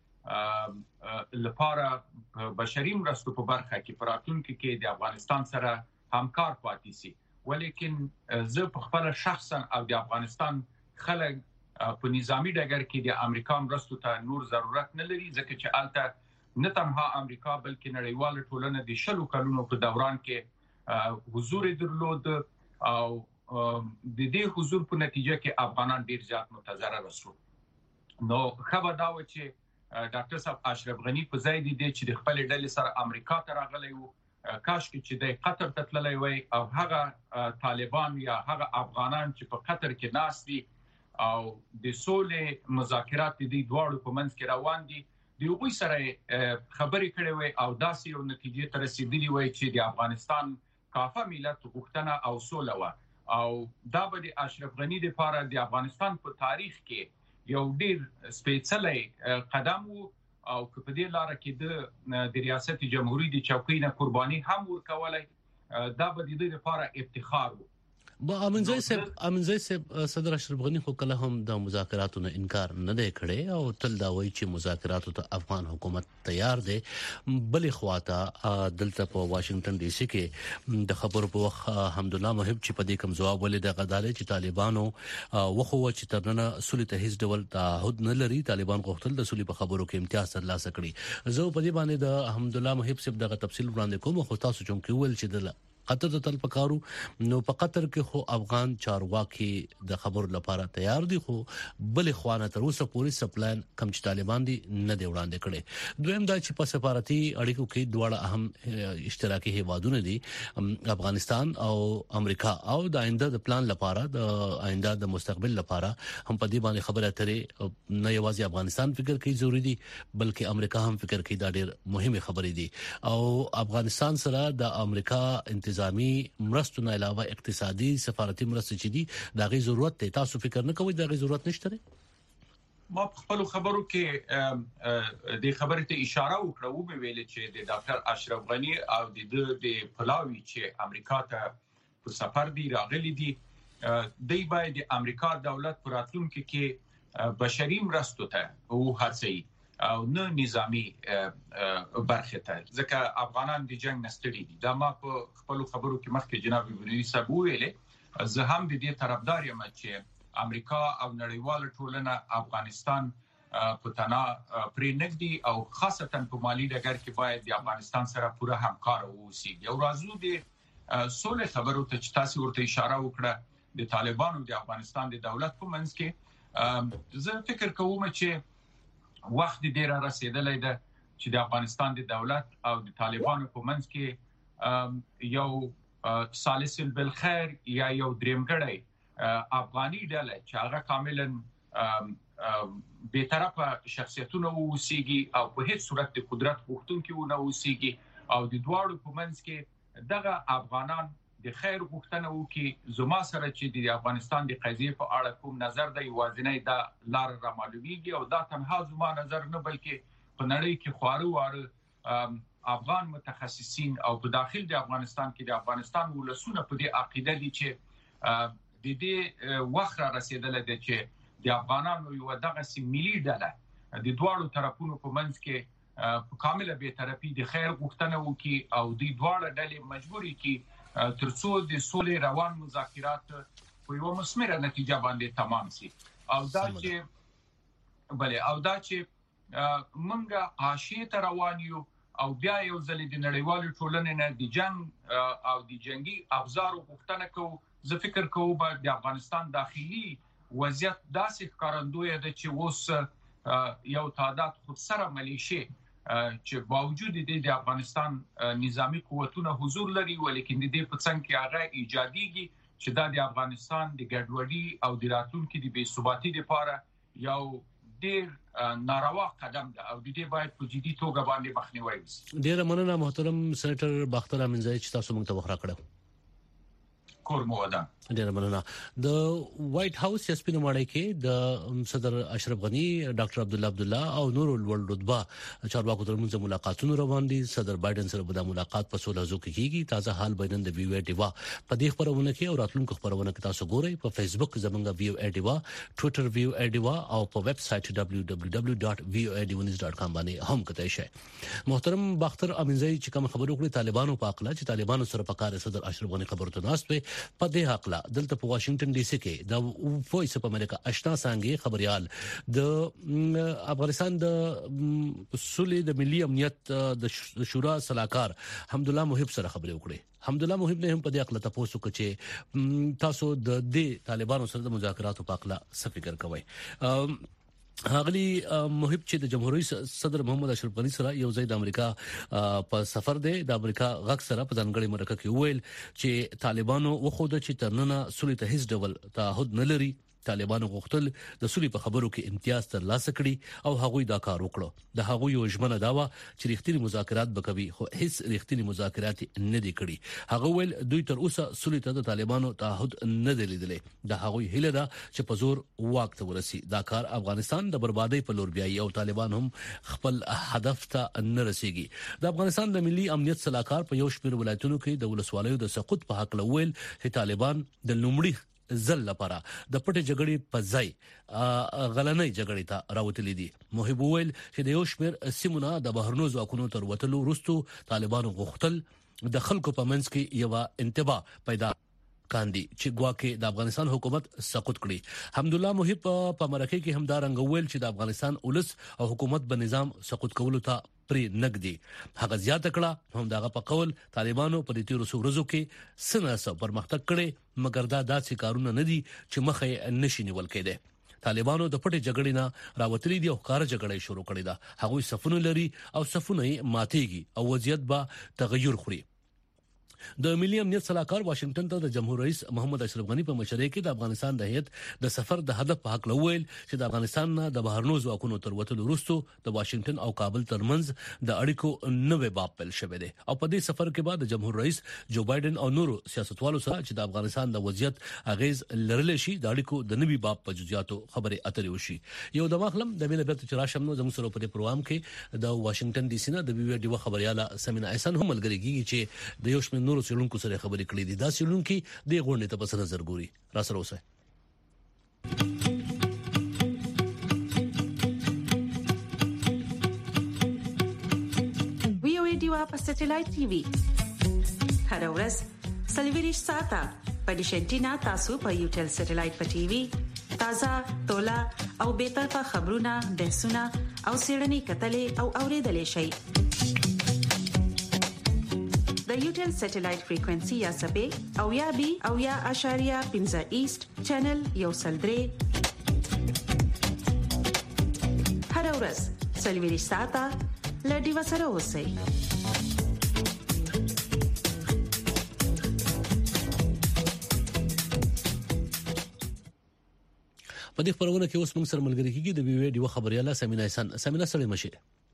لپاره بشري مرستو په برخه کې پراتونکو کې د افغانستان سره همکار پاتې سي. ولیکن زه په خپل شخصا او د افغانستان خلک په نظامی ډګر کې د امریکا مرستو ته نور ضرورت نه لري ځکه چې الته نه تنها امریکا بلکې نړیواله ټولنه د شلو کلونو په دوران کې حضور درلود او د دې حضور په نتیجه کې افغانان ډیر زیات متضرر شول. نو خبر دا و چې ډاکټر صاحب اشرف غنی په ځای دی چې د خپل ډلې سره امریکا ته راغلی وو، کاش چې د قطر ته تللی وای او هغه طالبان یا هغه افغانان چې په قطر کې ناست دي او د سولې مذاکرات دي دواړو په منځ کې روان دي د هغوی سره خبرې کړې وای او داسې یو نتیجې ته رسېدلی وای چې د افغانستان کافه ملت غوښتنه او سوله وه او دا به د اشرف غنی لپاره د افغانستان په تاریخ کې یو ډیر سپېڅلی قدم وو او په دې لار کې د ریاست جمهوریت د چوکۍ نه قرباني هم ورکولای دا به د دې لپاره افتخار وو. امنځي صدر اشرف غنی خو کله هم د مذاکراتو نه انکار نه دی کړی او تل دا وایي چې مذاکراتو ته افغان حکومت تیار دی. بلې خواته دلته په واشنگټن ډي سي کې د خبرو په وخت حمدالله محب چې په دې کوم جواب ولې د غداري چې طالبانو وخو چې ترنه سولې ته هیڅ ډول تعهد نه لري. طالبان غوښتل د سولې په خبرو کې امتیاز ترلاسه کړي. زه په دې باندې د حمدالله محب صاحب دغه تفصیل وړاندې کوم خو تاسو چې کوم ول چې د قطر د تل پکارو نو په قطر کې خو افغان چارواکي د خبرو لپاره تیار دي خو بل خوانه تر اوسه پوری سپلان کم چې طالبان دي نه دی وړاندې کړي. دویم دا چې په سفارتي اړیکو کې دواړه اهم اشتراکي هیوادونه دي افغانستان او امریکا او د آینده د پلان لپاره د آینده د مستقبل لپاره هم په دې باندې خبره اترې نه یوازې افغانستان فکر کوي ضروری دي بلکې امریکا هم فکر کوي دا ډېر مهمه خبره دي او افغانستان سره د امریکا انتظامی مرستو نه علاوه اقتصادي سفارتي مرستې چې دي دا غي ضرورت ته تاسو فکر نه کوئ دا غي ضرورت نشته؟ ما په خپل خبرو کې د خبرې ته اشاره وکړه او ویل چې د ډاکټر اشرف غنی او د پلاوی چې امریکا ته په سفر دی راغلي دي دوی باید د امریکا دولت پر راتلونکو کې بشري مرستو ته او هڅوي او نه نظامی برخه ته ځکه افغانان د جنگ نستړي دي. دا ما په خپل خبرو کې مخکې جناب بنوي صاحب ویلې زه هم د دې طرفدار یم چې امریکا او نړیواله ټولنه افغانستان په تنا پرې نګدي او خاصتا په مالی ډګر کې باید د افغانستان سره پوره همکار اوسي. یو راځو د سولې خبرو ته چې تاسو ورته اشاره وکړه د طالبانو د افغانستان د دولت په منځ کې زه فکر کوم چې وخت ډیر رسیدلې ده چې د افغانستان د دولت او د طالبانو په منځ کې یو ثالث بالخير یا یو درېمګړی افغاني ډله چې هغه کاملا به طرفه شخصیتونه ووسیږي او په هیڅ صورت د قدرت غوښتونکي ونه ووسیږي او د دواړو په منځ کې دغه افغانان د خیر غوښتنه وکړي. زما سره چې د افغانستان د قضیې په اړه کوم نظر دی وازنه دا لار را معلومیږي او دا تنها زما نظر نه بلکې په نړۍ کې خوارو واره افغان متخصصین او په داخل د افغانستان کې د افغانستان ولسونه په دې عقیده دي چې د دې وخت را رسیدلې ده چې د افغانانو یو دغه ملي ډله د دواړو طرفونو په منځ کې په کامله به طرفي د خیر غوښتنه وکړي او د دواړو ډلې مجبوري کې ترڅو د سولې روان مذاکرات په یو مثمره نتیجه باندې تمام شي او دا چې منګه عاشیه روان یو او بیا یو ځل د نړیوالو ټولنې نه د جنگ او د جنگي افزارو غوښتنه کوي. زه فکر کوم د افغانستان داخلي وضعیت داسې ښکارندوی ده چې اوس یو تعداد خود سره ملیشي چې باوجود د افغانستان نظامی قوتونه حضور لري ولیکن د دې په څنګ کې هغه ایجاديږي چې د افغانستان د ګډوډي او د راتلونکو د بې ثباتۍ لپاره یو ډېر ناروا قدم ده او د دې باید په جدي توګه باندې مخنیوي وشي. ډېر مننه محترم سېنیټر باختر امینزای چې تاسو موږ ته وخت راکړو. کور مو ودان. ډېر مننه. د وایټ هاوس سپینه ماړی کې د صدر اشرف غنی ډاکټر عبدالله او نور ول رتبه چارواکو ترمنځ ملاقاتونه روان دي. صدر بایدن سره به د ملاقات په 16 کې کیږي. تازه حال بینن د ویو ډیوا په دې خبرونه کې او راتلونکو خبرونه کې تاسو ګورئ په فیسبوک زمونږ ویو ډیوا، ټوئیټر ویو ډیوا او په ویب سټ www.voanews.com باندې هم کتای شئ. محترم باختر امینزای چې کوم خبرو کړې طالبانو په اقلا چې طالبانو سره په کار صدر اشرف غنی خبرو ته ناست په دې حق دلته په واشنگټن ډي سي کې د وایس اف امریکا آشنا څنګه خبريال د افغانستان د سولې د ملي امنیت د شورا صلاحکار حمدالله محب سره خبرې وکړې. حمدالله محب نه هم په دې اقلا تاسو چې تاسو د دې طالبانو سره د مذاکراتو په اقلا څه فکر کوئ؟ هغلی محب چې د جمهوریت صدر محمد اشرف غنی سره یو ځای د امریکا په سفر دی د امریکا غږ سره په ځانګړي مرکه کې ویل چې طالبانو وخوده چې ترننه سولې ته هیڅ ډول تعهد نه لري طالبانو غوښتل د سولې په خبرو کې امتیاز ترلاسه کړي او هغوی دا کار وکړو د هغوی یو ژمنه داوا چې رښتینی مذاکرات وکوي خو هیڅ رښتینی مذاکرات نه دي کړي هغه ویل دوی تر اوسه سولې ته د طالبانو تعهد نه دی لیدلې د هغوی هیله ده چې په زور واک ته ورسي دا کار افغانستان د بربادۍ په لور بیایي او طالبان هم خپل هدف ته نه رسیږي د افغانستان د ملي امنیت صلاحکار په یو شمېر ولایتونو کې د ولسوالیو د سقوط په حق لویل چې طالبان د لومړي ځل لپاره د پټې جګړې په ځای غلنۍ جګړې ته راوتلي دي محب ویل چې د یو شمېر سیمونه د بهرنو ځواکونو تر وتلو وروسته طالبانو غوښتل د خلکو په منځ کې یو انتباه پیدا کاندي چې ګواکې د افغانستان حکومت سقوط کړي حمدالله محب په مرکه کې همدار انګویل چې د افغانستان ولس او حکومت په نظام سقوط کولو ته پری نګدي هغه زیاته کړه هم دغه په قول طالبانو په دې تیرو ورځو کې سناسه پرمختګ کړي مګر دا داسې کارونه نه دي چې مخه نشي نیول کېده طالبانو د پټې جګړې نه راوتلي دي او کار جګړې شروع کړې ده هغوی صفونه لري او صفونه ماتيږي او وضعیت به تغیر خوري د ملي امنیت صلاحکار واشنگټن ته د جمهور رئیس محمد اشرف غنی په مشرۍ کې د افغانستان د هیئت د سفر د هدف په حق لویل چې د افغانستان نه د بهرنو ځواکونو تر وتلو وروسته د واشنگټن او کابل ترمنځ د اړیکو نوې باب پیل شوه دی او په دې سفر کې بعد د جمهور رئیس جو بایدن او نورو سیاستوالو سره چې د افغانستان د وضعیت اغیز لرل شي د اړیکو د نوې باب په جزئیاتو خبرې اترې وشي یو د مخلم د مینه بیت چې راشم نو زموږ سره په پروګرام کې د واشنگټن ډي سي نه د بي وي ډي خبرياله سمینا احسان هم ملګری کیږي چې د یو شمېر نورو څېړونکو سره خبرې کړې دي دا څېړونکي د غونډې ته په نظر ګوري را سره اوسه وی او ډیوا په سټلایټ ټي وي هر ورځ سلویریش ساته په ډیشنټینا تاسو په یوټل سټلایټ په ټي وي تازه تولا او به طرفه خبرونه بحثونه او سیړنی کتلې او اوریدلې شي د یوټل سټلایټ فریکوئنسي یا سبې او یا بي او یا اشاریه 15 ایست چینل یو سلدري هر ورځ سلویریش ساته لډي وسره اوسئ په دې خبرونه کې اوس موږ سره ملګری کیږي د بي وي ډي خبرياله سمینا احسان سمینا سره مشه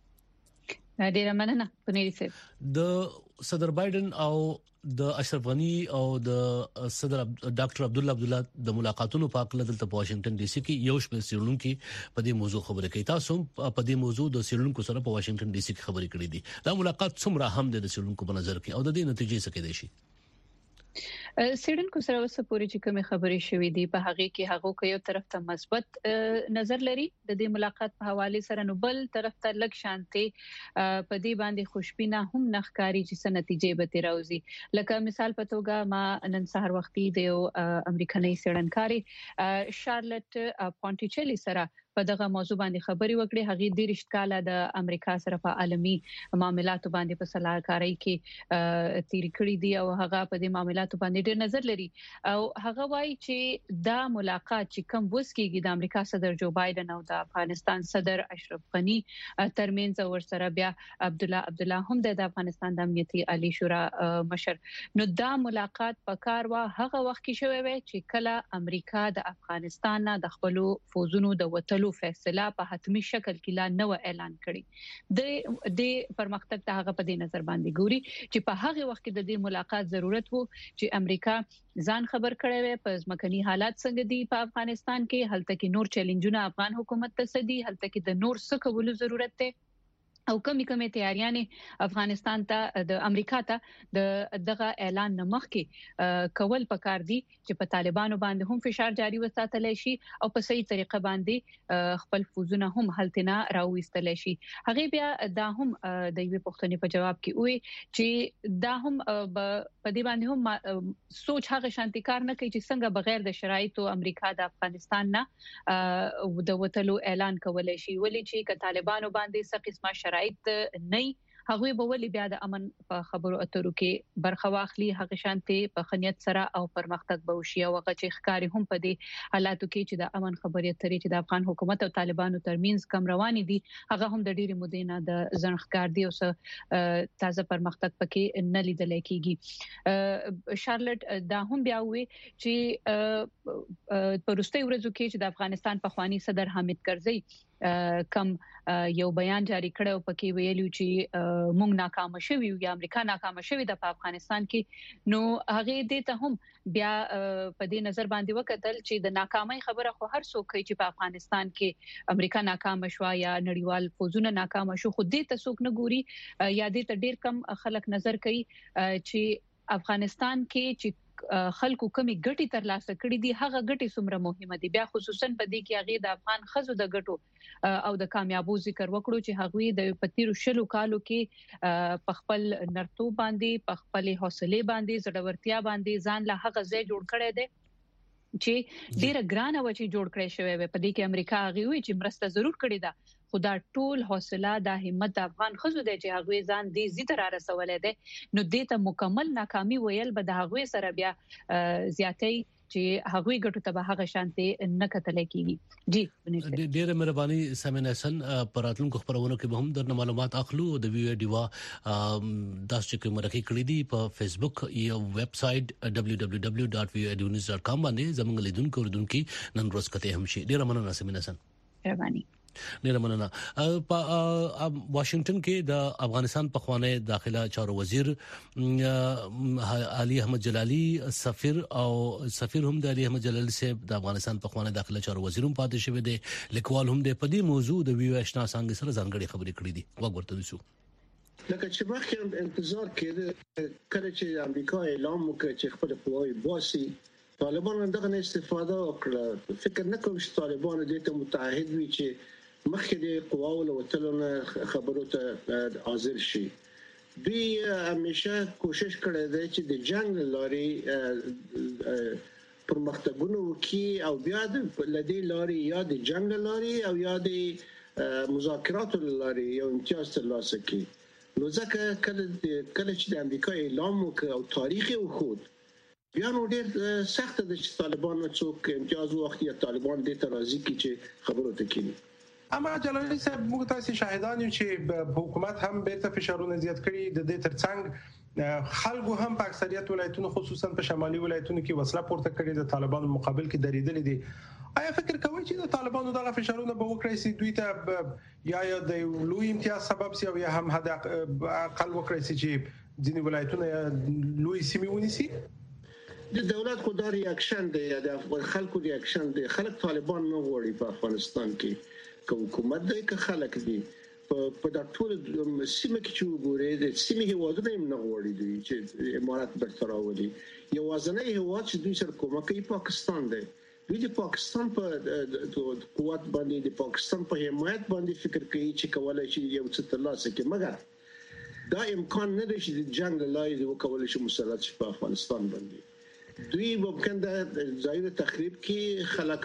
ډیره مننه پنيري صاحب د صدر بایدن او د اشرف غنی او د صدر ډاکټر عبد الله د ملاقاتونو په اړه دلته په واشنگټن ډي سي کې یو شمېر سیړونکو په دې موضوع خبرې کوي تاسو په دې موضوع د سیړونکو سره په واشنگټن ډي سي کې خبرې کړې دي دا ملاقات څومره هم د سیړونکو په نظر کې او د دې نتیجې څه کېدای شي سیډنکو سره وسه پوری چې کومه خبرې شوې دي په هغه کې هغه یو طرف ته مثبت نظر لري د دې ملاقات په حواله سره نو بل طرف ته لږ شانتي په دې باندې خوشبينه هم نخکاری چې څه نتیجې به تراوزي لکه مثال په توګه ما نن سهار وختي د امریکایي سیډنکاري شارلټ پونټیچلی سره په دغه موضوع باندې خبري وکړي هغه د رښتکاله د امریکا سره په عالمي معاملاتو باندې په صلاحکاري کې تیر کړی دی او هغه په دې معاملاتو باندې ډېر نظر لري او هغه وایي چې دا ملاقات چې کوم وسکیږي د امریکا صدر جو بایدن او د افغانستان صدر اشرف غنی ترمنځ ورسره بیا عبد الله هم د افغانستان د امنیتي عالی شورا مشر نو دا ملاقات په کار وا هغه وخت کې شوی وي چې کله امریکا د افغانستان نه د خپل فوزونو د وټلو فیصله په حتمی شکل کې لا نو اعلان کړي د پرمختګ ته هغه په دې نظر باندې ګوري چې په هغه وخت کې د دې ملاقات ضرورت وو چې امریکا ځان خبر کړي وي په ځمکني حالات څنګه دي په افغانستان کې هلته کې نور چیلنجونه افغان حکومت ته سدي هلته کې د نور څه کولو ضرورت دی او کمی تیاریانه افغانستان ته د امریکا ته دغه اعلان نمخ کې کول پکار دي چې په طالبانو باندې هم فشار جاری وساتل شي او په صحیح طریقه باندې خپل فوزونه هم هلتنه راوېستل شي هغه بیا دا هم د یوې پوښتنې په جواب کې وي چې دا هم په دې باندې هم سوچ هغه شانتي کار نه کوي چې څنګه بغیر د شرایطو امریکا د افغانستان نه د وټلو اعلان کولای شي ولې چې ک طالبانو باندې څه قسمه شرایط نه هغه به ولې بیا د امن په خبرو اترو کې برخه واخلي هغه شانته په خنیت سره او پرمختګ به وشي او هغه چې ښکاری هم په دې حالاتو کې چې د امن خبرې اترې چې د افغان حکومت او طالبانو ترمنځ کم رواني دي هغه هم د ډېری مودې نه د ځنخکار دی او تازه پرمختګ پکې نه لیدل کېږي شارلټ دا هم بیا وی چې پرسته ورځو کې چې د افغانستان په خواني صدر حامد کرزي کم یو بیان جاری کړو پکې ویلو چې موږ ناکام شوي یا امریکا ناکام شوي د افغانستان کې نو هغه دې ته هم بیا په دې نظر باندې وکتل چې د ناکامۍ خبره خو هر څوک کوي چې په افغانستان کې امریکا ناکام شو یا نړیوال فوجونه ناکام شو خو دې ته څوک نه ګوري یا دې ته ډیر کم خلک نظر کوي چې افغانستان کې چې خلکو کمی ګټي تر لاسه کړې دي هغه ګټي څومره مهمه دي بیا خصوصا په دې کې هغه د افغان خزو د ګټو او د کامیابو ذکر وکړو چې هغه د پتیرو شلو کالو کې په خپل نرتو باندې په خپل حوصله باندې زړورتیا باندې ځان له هغه ځای جوړ کړی دی چې ډیره ګرانه و چې جوړ کړی شوی په دې کې امریکا هغه وی چې مرسته ضرور کړی ده خدا ټول حوصله د همت د افغان خزو د چې هغه ځان دې زی تر رسولې ده نو دې ته مکمل ناکامي ویل به د هغه سره بیا زیاتې چې هغه ګټو ته به هغه شانته نه کتل کیږي جی ډیره مهرباني سمین حسن پراتلونکو خبرونو کې به هم د معلومات اخلو د وی ډیوا داس چې مرکه کړې دي په فیسبوک یا ویب سټ www.view.news.com باندې زموږ لیدونکو نن ورځ کته هم شي ډیره مننه سمین حسن مهرباني ډیره مننه واشنگټن کې د افغانستان په خوانه داخله چارو وزیر علي احمد جلالي سفیر هم د علي احمد جلالي صاحب د افغانستان په خوانه داخله چارو وزیر هم پاتې شوی دی لیکوال هم د پدې موضوع د ویو آشنا څنګه سره ځانګړي خبرې کړې دي وګورئ تاسو لکه چې مخکې انتظار کړي کله چې امریکا اعلان وکړ چې خپل قواوی باسي طالبان دغه استفاده وکړه فکر نه کوم چې طالبان دې ته متعهد وي چې مخکې د قواو له وتلونه خبرو ته حاضر شي دوی همیشه کوشش کړی دی چې د جنگ لاري پرمختګونه وکړي او بیا د لدی لاري یا د جنگ لاري او یا د مذاکرات لاري یو امتیاز ترلاسه کړي نو ځکه کله چې د امریکا اعلان وکړ او تاریخ یې وښود بیا نو ډېر سخت د طالبان څوک امتیاز وخت یا طالبان دې ته راضي کی چې خبرو ته کړي اما جلالي صاحب موږ تاسو شاهدان یو چې حکومت هم بیرته فشارونه زیات کړي د دې ترڅنګ خلکو هم په اکثریت ولایتونو خصوصا په شمالي ولایتونو کې وسله پورته کړي د طالبانو مقابل کې دریدل دي آیا فکر کوئ چې د طالبانو دغه فشارونه به وکړي چې دوی ته یا د لوی امتیاز سبب سي او یا هم حد اقل وکړي چې ځینې ولایتونه لوی سیمې ونیسي د دولت خو دا ریاکشن دی د خلکو ریاکشن دی خلک طالبان نه غواړي په افغانستان کې حکومت د خلک دي په د ټول سیمه کې چې وګورئ د سیمه هیوادونه هم نه غواړي دوی چې امارات برتراولي یو ځنې هیواد چې دوی سره کومه کوي پاکستان دی دوی د پاکستان په قوت باندې د پاکستان په حمایت باندې فکر کوي چې کولای شي یو څه ترلاسه کړي مګر دا امکان نه دی چې د جنگ لای دی وکولای شي مسلط شي په افغانستان باندې دوی ممکن د ځایونو تخریب کې خلک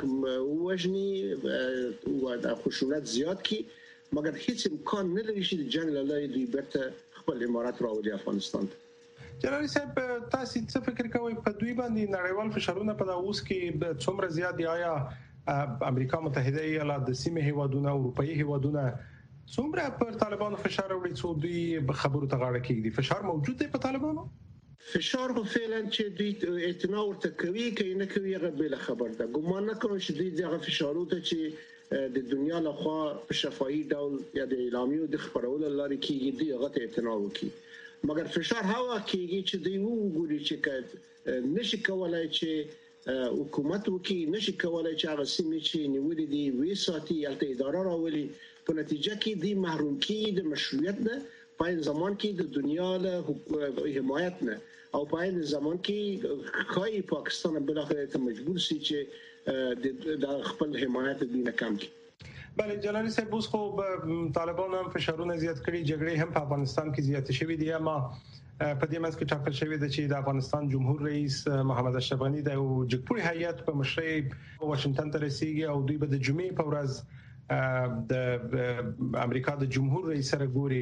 وژني او د خشونت زیات کی مګر هیڅ امکان نه لري چې د جنگ لای دوی بیرته خپل امارات راوړي افغانستان ته جلالي صاحب تاسو څه فکر کوئ په دوی باندې نړیوال فشارونه په اوس کې څومره زیات دي آیا امریکا متحده ایالات د سیمې هیوادونو اروپאי هیوادونه څومره پر طالبانو فشار وړي چې دوی خبرو ته غاړه کېږي فشار موجود دی په طالبانو فشار خو فعلا چې دوی اعتنا ورته کوي کې نه کوي هغه بل خبر ده ګومان نه کوم چې دوی دغه فشارو ته چې د دنیا له خوا په شفاهي ډول یا د اعلامیو د خبرولو لاري کې دوی هغه اعتنا وکړي مګر فشار هوا کېږي چې دوی وګوري چې نشي کولای چې حکومت وکړي نشي کولای چې هغه سیمې چې نیولې دي وې ساتي یلته اداره راولي په نتیجه کې دوی محروم کیږي د مشروعیت نه په زمان کې د دنیا له حمایت نه او په این زمان کې خای پاکستان بلاخره ته مجبور شي چې د خپل حمایت دینه کم کړي بله جلالي صاحب اوس خو طالبان هم فشارونه زیات کړي جګړې هم په افغانستان کې زیات شوې دي اما په دې منځ کې ټاکل شوی دی چې د افغانستان جمهور رئیس محمد اشرف غنی د جګپوري هیئت په مشرۍ واشنگټن ته رسیدي او دوی به د جمعې په ورځ د امریکا د جمهور رئیس سره ګوري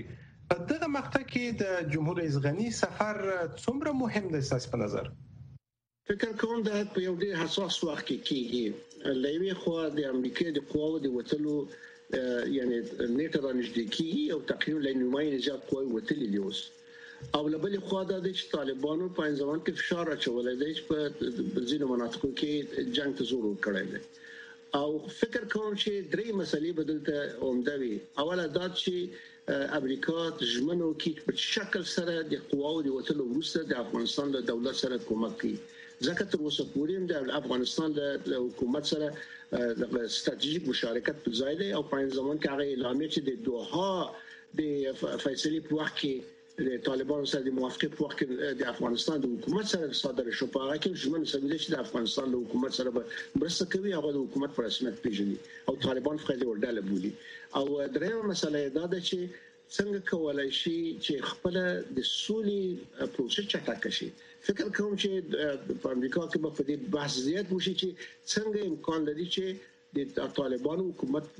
دغه مقطع کې د جمهور رئیس غنی سفر څومره مهم دی تاسو په نظر؟ فکر کوم دا په یو ډېر حساس وخت کې کیږي. لوی خو د امریکا د قواو د وټلو یعنی نیټه رانږدې کیږي او تقریبا لنیمای نجات قوی وټلې دی اوس. او لبل خو دا د طالبانو په ځوان کې فشار اچولای دی په ځینو مناطقو کې جنگ ته زور ورکړی دی. او فکر کوم چې درې مسلې بدلته اومدوي. اوله دا چې امریکا د ژمنو کې په شکل سره د قواو د وټلو وروسته د افغانستان د دولت سره کومک کوي. ځکه تر اوسه پورې د افغانستان د حکومت سره د ستراتیژیک مشارکت په ځای دی او په ځمان کې هغه اعلامیه چې د دوحه د فیصلې په وخت کې د طالبانو سره د موافقت په وخت کې د افغانستان د حکومت سره صادره شو په هغه کې ژمن سوي چې د افغانستان د حکومت سره به مرسته کوي هغه د حکومت پر رسمیت پیژني او طالبان فقط ورډاله بولي. او درېمه مسله دا ده چې څنګه کولای شي چې خپل د سولې پروسه چټک شي. فکر کوم چې په امریکا کې په دې بحث زیات وشي چې څنګه امکان لري چې د طالبانو حکومت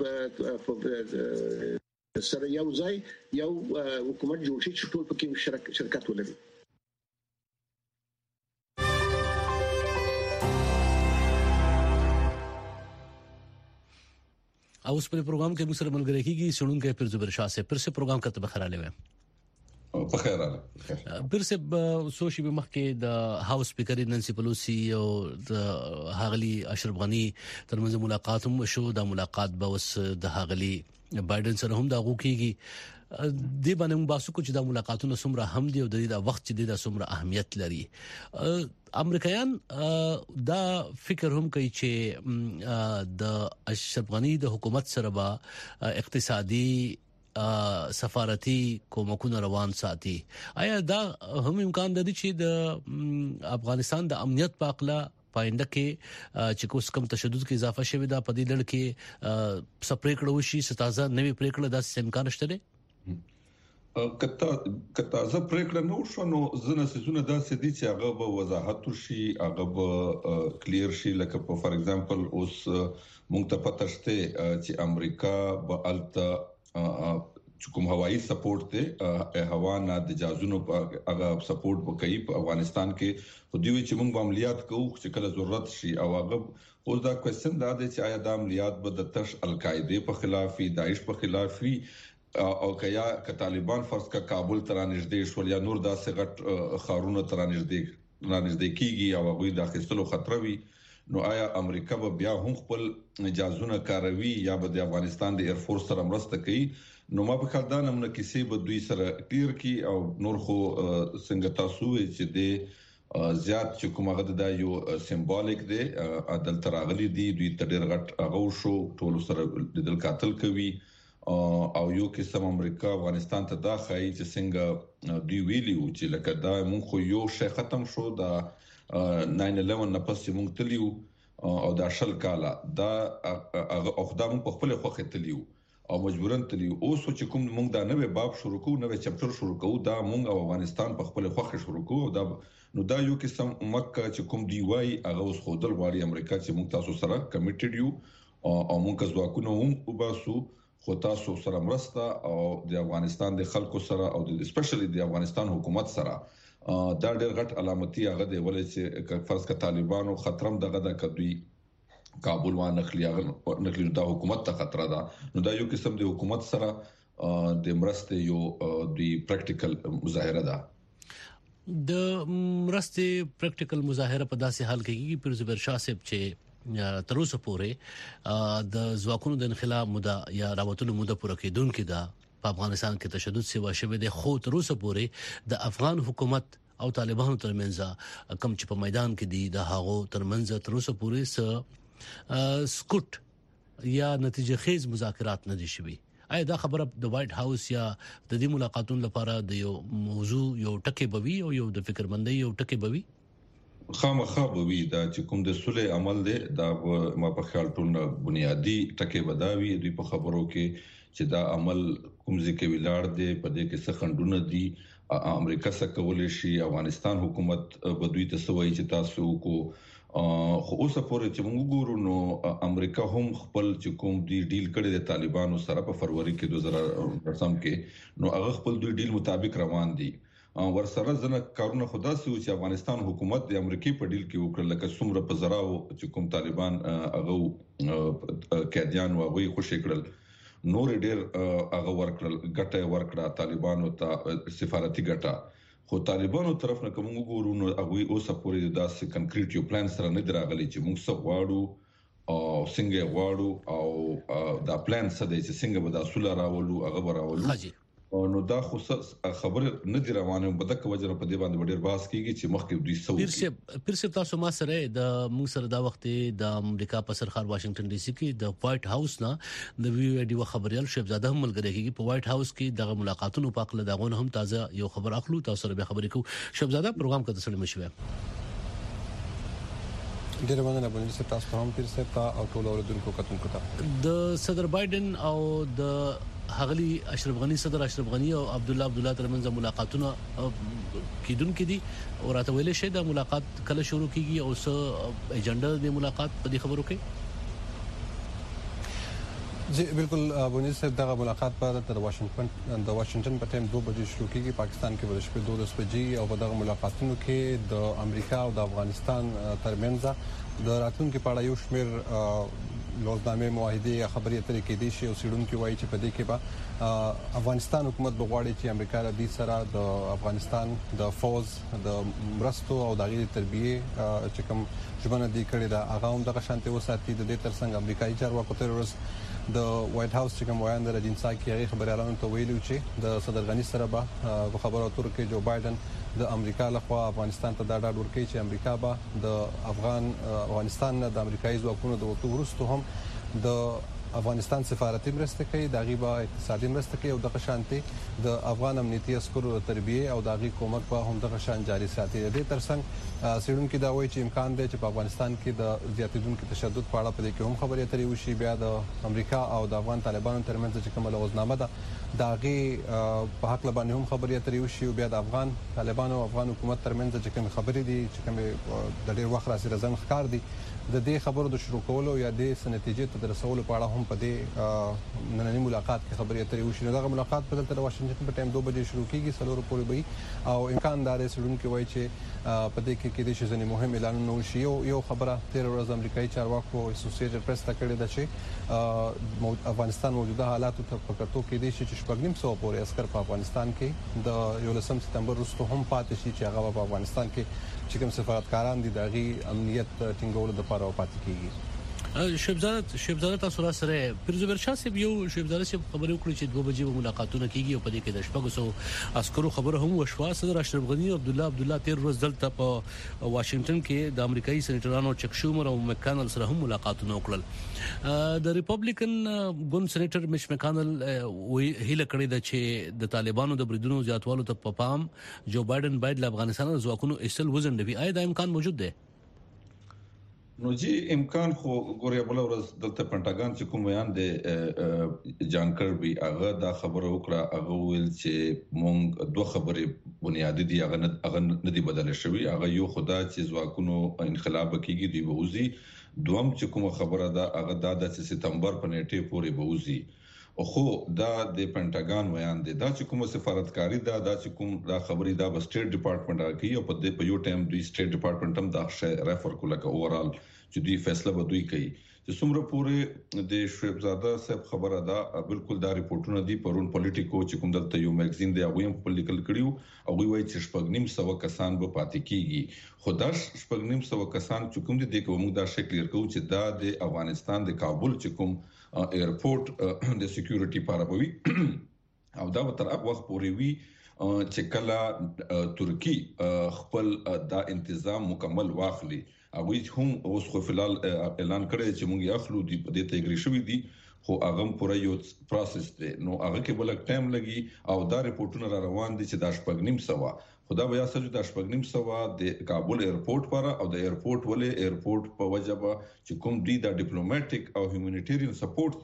سره یو ځای یو حکومت جوړ شي چې ټول پکې شرکت ولري. اوس په پروګرام کې موږ سره ملګری کیږي شنونکو پر زبر شاه سے پر سے پروګرام کته بخراله و په خیر راغله پر سے سوشي به مخکې د هاوس سپیکر نانسي پلوسی او د هاغلی اشرف غنی ترمنځ ملاقات هم شو. د ملاقات به وس د هاغلی بایدن سره هم دا غوکیږي. د باندې مباسو کو چې د ملاقاتونو سمره هم دی او د وخت چې د سمره اهمیت لري. امریکایان دا فکر هم کوي چې د اشرف غنی د حکومت سره به اقتصادي سفارتي کومکونه روان ساتي. آیا دا هم امکان لري چې د افغانستان د امنیت په اړه پاینده کې چې کوم کم تشدد کې اضافه شوه دا په دې لړ کې سپریکړه وشي ستازه نوې پریکړه د امکان شته؟ کته زه پریکړه نو شو نو زنه سيزونه دا سدي چې هغه به وضاحت شي هغه به کلیر شي. لکه په فار ایگزامپل اوس مونږ ته پته شته چې امریکا به الته کوم هوایي سپورټ ته هوا نه د جازونو هغه سپورټ وکړي په افغانستان کې. خو دوی چې موږ عملیات کوو چې کله ضرورت شي او هغه اوس دا کوېسچن دا دی چې آیا د عملیات به د تش القاعده په خلاف داعش په خلاف او کیا ک طالبان فرض کا کابل ترانږدې شول یا نور داسې غټ خارونه ترانږدې کیږي او هغه د اخیستلو خطر وي نو آیا امریکا به بیا هم خپل جازونه کاروي یا به د افغانستان د ایر فورس سره مرسته کوي؟ نو ما په خیال دا نمونه کیسې به دوی سره کلیر کی او نور خو څنګه تاسو چې د زیات چې کومه د یو سمبولیک دی عدالت راغلي دی دوی ته ډیر غټ هغه شو ټول سره د دل قاتل کوي او یو قسم امریکا افغانستان ته دا خای چې څنګه دوی ویلیو چې لکه دا مونږ خو یو شی ختم شو دا 9/11 نه پس مونږ تلیو او دا شل کاله دا اخدام په خپل خوخه تلیو او مجبورن تلیو. اوس چې کوم مونږ دا نوې باب شروع کوو نوې چپټر شروع کوو دا مونږ او افغانستان په خپل خوخه شروع کوو دا نو دا یو قسم مکه چې کوم دی وای هغه اوس خودل غواړي امریکا چې مونږ تاسو سره کمیټډ یو او مونږ ځواکونه هم وباسو خو تاسو سره مرسته او د افغانستان د خلکو سره او د سپیشلی د افغانستان حکومت سره دا ډېر غټ علامتي هغه دی ولې چې فرض ک طالبانو خطرم دغه د کدوی کابل و نخلی دا حکومت ته خطر ده نو دا یو قسم د حکومت سره د مرسته یو د پریکټیکل مظاهره ده. د مرسته پریکټیکل مظاهره په داسې حال کې کیږي پر زبر شاه صاحب چې تر اوسه پورې د ځواکونو د انخلا موده یا راوتلو موده پوره کېدونکې ده په افغانستان کې تشدد سیوا شوه د خو تر اوسه پورې د افغان حکومت او طالبانو ترمنځ کم چې په میدان کې دي د هغو ترمنځ تر اوسه پورې سکوت یا نتیجه خیز مذاکرات نه دي شوي. آیا دا خبره د وایټ هاوس یا د دې ملاقاتونو لپاره د یو موضوع یو ټکی بوي او یو د فکرمندۍ یو ټکی بوي؟ خامخا بوي دا چې کوم د صلح عمل دی دا ما په خیال ټول بنیادی ټکی بداوي دوی په خبرو کې چې دا عمل کوم ځکه ویلار دی په دې کې څه خندونه دي امریکا څخه کولای شي افغانستان حکومت بدوي ته سوي چې تاسو کو خو اوس پورې چې موږ ګورو نو امریکا هم خپل چې کوم دی ډیل کړی د طالبانو سره په فروری کې 2018 کې نو هغه خپل دوی ډیل مطابق روان دي ورسره ځنه کارونه خدا سي چې افغانستان حکومت د امریکای په ډیل کې وکړل لکه څومره په زراو چې کوم طالبان هغه قیدیان او غوي خوشی کړل نور ډیر هغه ورکړل ګټه ورکړه طالبانو ته سفارتي ګټه خو طالبانو طرف نه کوم وګورو نو هغه اوس پورې داسې کنکریټ یو پلان سره نه دراغلي چې موږ څه غواړو او څنګه غواړو او دا پلان څه دی چې څنګه به د اصول راولو هغه راولو نو دا خو خبره نه دی روانه په دغه وجه په دې باندې ډېر بحث کیږي چې مخکې دوی سو پیر تاسو ما سره د موږ سره دا وخت د امریکا په سرخار واشنگټن ډي سي کې د وایټ هاوس نه د وی ډي خبريال شهزاده هم ملګری کیږي په وایټ هاوس کې دغه ملاقاتونو په اړه دغه هم تازه یو خبر اخلو تاسو سره به خبرې کوو شهزاده پروګرام کې تاسو مشوي ډیر مننه بونی چې تاسو هم پیر سره او ټول اوریدونکو کتون کوته د صدر بایدن او د هغلی اشرف غنی صدر اشرف غنی او عبد الله ترمنځ ملاقاتونه کیدون کې دي او راته ویل شي د ملاقات کله شروع کیږي او څه ایجنډا د ملاقات په دې خبرو کې جی بالکل بونی صاحب دغه ملاقات په د واشنگټن په ټیم 2 بجې شروع کیږي پاکستان کې ورځ په 2:10 بجې او په دغه ملاقاتونو کې د امریکا او د افغانستان ترمنځ د راتلونکو په اړه یو شمېر لوزنامه معاهده خبري اترې کې دي شي او سړونکو وایي چې په دې کې به افغانستان حکومت بغواړي چې امریکا د دې سره د افغانستان د فوز د مرستو او د غیر تربیه چې کوم ژمنه دي کړې ده هغه هم د شانتي وساتي د دې ترڅنګ امریکایي چارواکو تر ورځ د وایټ هاوس چې کوم وایي د رجنسا کې هغه خبريالانو ته ویلو چې د صدر غنی سره به خبرو اترو کې جو بایدن د امریکا لخوا افغانستان ته دا ډاډ ورکړي چې امریکا به د افغانستان نه د امریکایي ځواکونو د وټو ورستو هم د افغانستان سفارتي مرسته کوي د غیبه اقتصادي مرسته کوي او د شانتي د افغان امنیتي عسکرو تربیه او د غي کومک په هم د شان جاري ساتي د ترڅنګ سړونکو دا وایي چې امکان دی چې په افغانستان کې د زیاتیدونکو تشدد په اړه په دې کې هم خبرې اترې وشي بیا د امریکا او د افغان طالبانو ترمنځ چې کومه لوزنامه ده دا غي په حق لبانې هم خبرې اترې وشي او بیا د افغان طالبانو او افغان حکومت ترمنځ چې کوم خبرې دي چې کوم د ډېر وخت راځي رزن ښکار دي د دې خبرو د شروع کولو یا د نتیجې ته رسولو په اړه هم په دې نننی ملاقات کې خبرې اترې وشي دغه ملاقات په دلته واشنگټن په ټایم 2 بجې شروع کیږي سلور پورې به او امکان دار سړونکو وایي چې په دې کې د شي ځنې مهم اعلانونه وشي یو خبره تیر ورځ امریکایي چارواکو اسوسییټډ پریس ته کړې ده چې افغانستان موجوده حالات ته په کتو کې دي چې شپږنیم سو پورې عسكر په افغانستان کې د 11 سپتمبر وروسته هم پاتې شي چې هغه په افغانستان کې چې کوم سفارتکاران دي د غي امنیت ټینګولو لپاره پاتې کیږي شهزاده تاسو سره پرزور شاه سی یو شهزاده سی خبرې وکړي چې 2 بجې ملاقاتونه کیږي او په دې کې د شپږ عسکرو خبره هم وشوه صدر اشرف غنی او عبد الله تیر ورځ دلته په واشنگټن کې د امریکایي سېنیټرانو چک شومر او مکانل سره هم ملاقاتونه وکړل د ریپبلیکن ګوند سېنیټر مش مکانل هیله کړې ده چې د طالبانو د بریدونو زیاتوالو ته په پام جو بایدن باید له افغانستان ځواکونو اصل وزندوي آیا دا امکان موجود دی نو جی امکان خو ګوریا بل ورځ دلته پنټاګان چې کوم بیان دی جان کربي هغه دا خبره وکړه هغه ویل چې مونږ دوه خبرې بنیادی دي هغه نه دي بدل شوی هغه یو خدا چې ځواکونو انقلاب کیږي دی بوزي دوم چې کوم خبره ده هغه د سپتمبر په نیټه پورې بوزي خو دا د پنټاګان بیان دی دا چې کوم سفارتکاری دا چې کوم دا خبري دا په سټیټ ډپارټمنټ راکې او په یو ټایم دوی سټیټ ډپارټمنټ هم دا شی ریفر کوله که اورال چې دوی فیصله به دوی کوي چې څومره پورې د شهزاده صاحب خبره ده بالکل دا ریپورتونه دي پرون پولیټیکو چې کوم دلته یو میگزین دی هغه هم په لیکل کړیو او وایي چې شپږنیم سو کسان به پاتې کیږي خو دا شپږنیم سو کسان چې کوم دي د کوم دا شی کلیر کوي چې دا د افغانستان د کابل چې کوم ایرپورټ د سکیورټي لپاره وي او دا تر هغه وخت پورې وي چې کله ترکی خپل دا تنظیم مکمل واخلي هغه هم اوس خو فلال اعلان کړی چې موږ اخلو دی په دې ته اګری شوې دي خو هغه پوره یو پروسس دی نو هغه کې بل ټایم لګي او دا ریپورتونه را روان دي چې دا شپږنیم سوا خدا بیا سره د شپږنیم سوا د کابل ایرپورټ پر او د ایرپورټ ولې ایرپورټ په وجبه چې کوم دی د ډیپلوماټیک او هیومانیټیرین سپورټ دی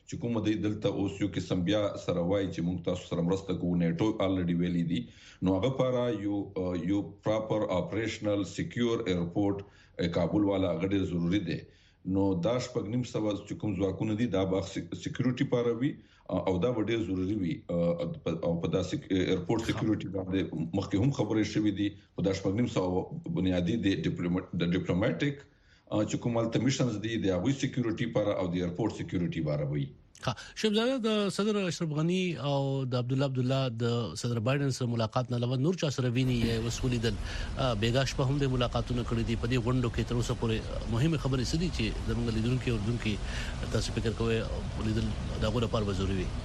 چې کوم د دلته اوس یو قسم بیا سره وای چې موږ تاسو سره مرسته کوو نیټو الریډي ویلي دي نو هغه لپاره یو پراپر اپریشنل سکیور ایرپورټ کابل والا غډیر ضروری دی نو دا شپږ نیم سو چې کوم ځواکونه دي دا به سکیورټي لپاره وي او دا ډیر ضروری وي او په داسې ایرپورټ سکیورټي باندې مخکې هم خبرې شوې دي په دا شپږ نیم سو بنیادی د ډیپلوماټیک چې کوم الټیمیشنز دي د هغوی سکیورټي لپاره او د ایرپورټ سکیورټي لپاره وي شهبزاده د صدر اشرف غنی او د عبد الله د صدر بایدن سره ملاقات نه علاوه نور چا سره ویني وسولیدل بیګاش په هم د ملاقاتونو کړې دي په دې غونډو کې تر اوسه پورې مهمه خبره سدي چې زموږ لیدونکو او دونکو تاسو فکر کوئ لیدل دا غوړه پر ضروري وي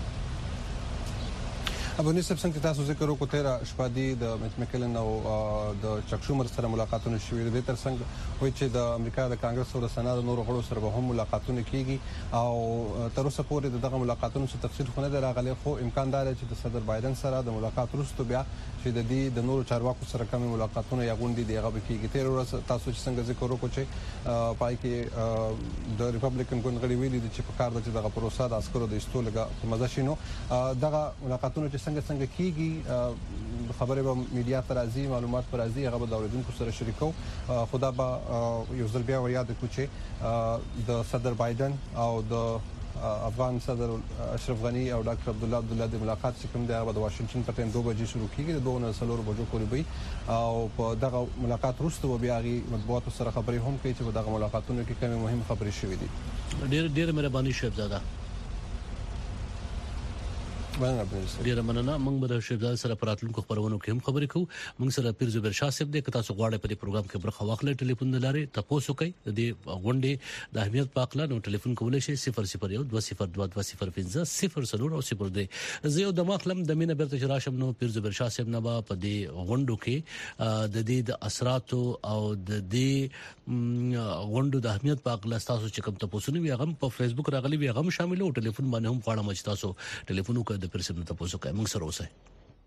ابونی صاحب څنګه تاسو ذکر وکړو تیر شپه دی د میچ مکلن او د چک شومر سره ملاقاتونه شوې دي تر څنګه وایي چې د امریکا د کانګرس او د سناد نور غړو سره هم ملاقاتونه کیږي او تر اوسه پورې دغه ملاقاتونو څخه تفصیل خو نه دی راغلی خو امکان دی چې د صدر بایدن سره د ملاقات وروسته بیا چې د دې د نورو چارواکو سره کوم ملاقاتونه یا غونډې دی هغه کیږي تیر ورځ تاسو چې څنګه ذکر وکړو چې پای کې د ریپبلیکن ګوند غړي ویلي دي چې په کار د دغه پروسه د عسکرو د استولګه په مزه شینو دغه ملاقاتونه چې څنګه کیږي خبره به میډیا ته راځي معلومات پر راځي هغه به د اوریدونکو سره شریکو خدا به یو ځل بیا یاد کړو چې د صدر بایدن او د افغان صدر اشرف غنی او ډاکټر عبد الله د ملاقات چې کوم دی هغه د واشنگټن په ټیم 2 بجې شروع کیږي د 2:00 بجو پورې وي او په دغه ملاقات وروسته بیا غي مطبوعات سره خبري هم کوي چې دغه ملاقاتونو کې کومه مهمه خبرې شوې دي ډېر مهرباني شهبزاده ډیره مننه موږ به د شهبزاده سره پراتلونکو خبرونو کې هم خبرې کوو موږ سره پیر زبیر شاه صاحب د تاسو غواړئ په دې پروګرام کې برخه واخلئ ټلیفون لاري تاسو کوي د دې غونډې د اهمیت په اړه نو ټلیفون کولای شئ 001202200 زه یو د مخلم د مینه برته شراشم نو پیر زبیر شاه صاحب نه په دې غونډو کې د دې د اثرات او د دې غونډو د اهمیت په اړه تاسو چې کوم تاسو نو هغه په فیسبوک راغلي وي هغه شامل او ټلیفون باندې هم غواړم چې تاسو ټلیفون وکړئ د پرسم ته پوسو کوي موږ سره اوسه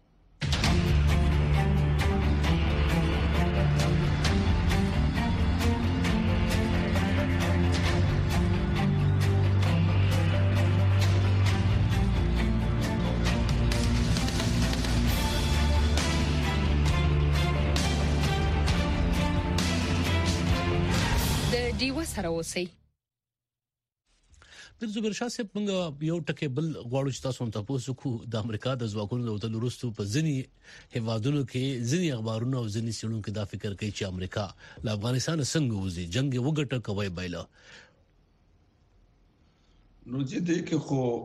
د ډیو سره اوسه د زبیر شاه صاحب موږ یو ټکی بل غواړو چې تاسو ته پوښتنه کوو د امریکا د ځواکونو د وتلو وروسته په ځینی هیوادونو کې ځینی اخبارونو او ځینی سیمونو کې دا فکر کوي چې امریکا له افغانستان څنګه وځي جنگ وګټه کوي بایله نو چې دې کې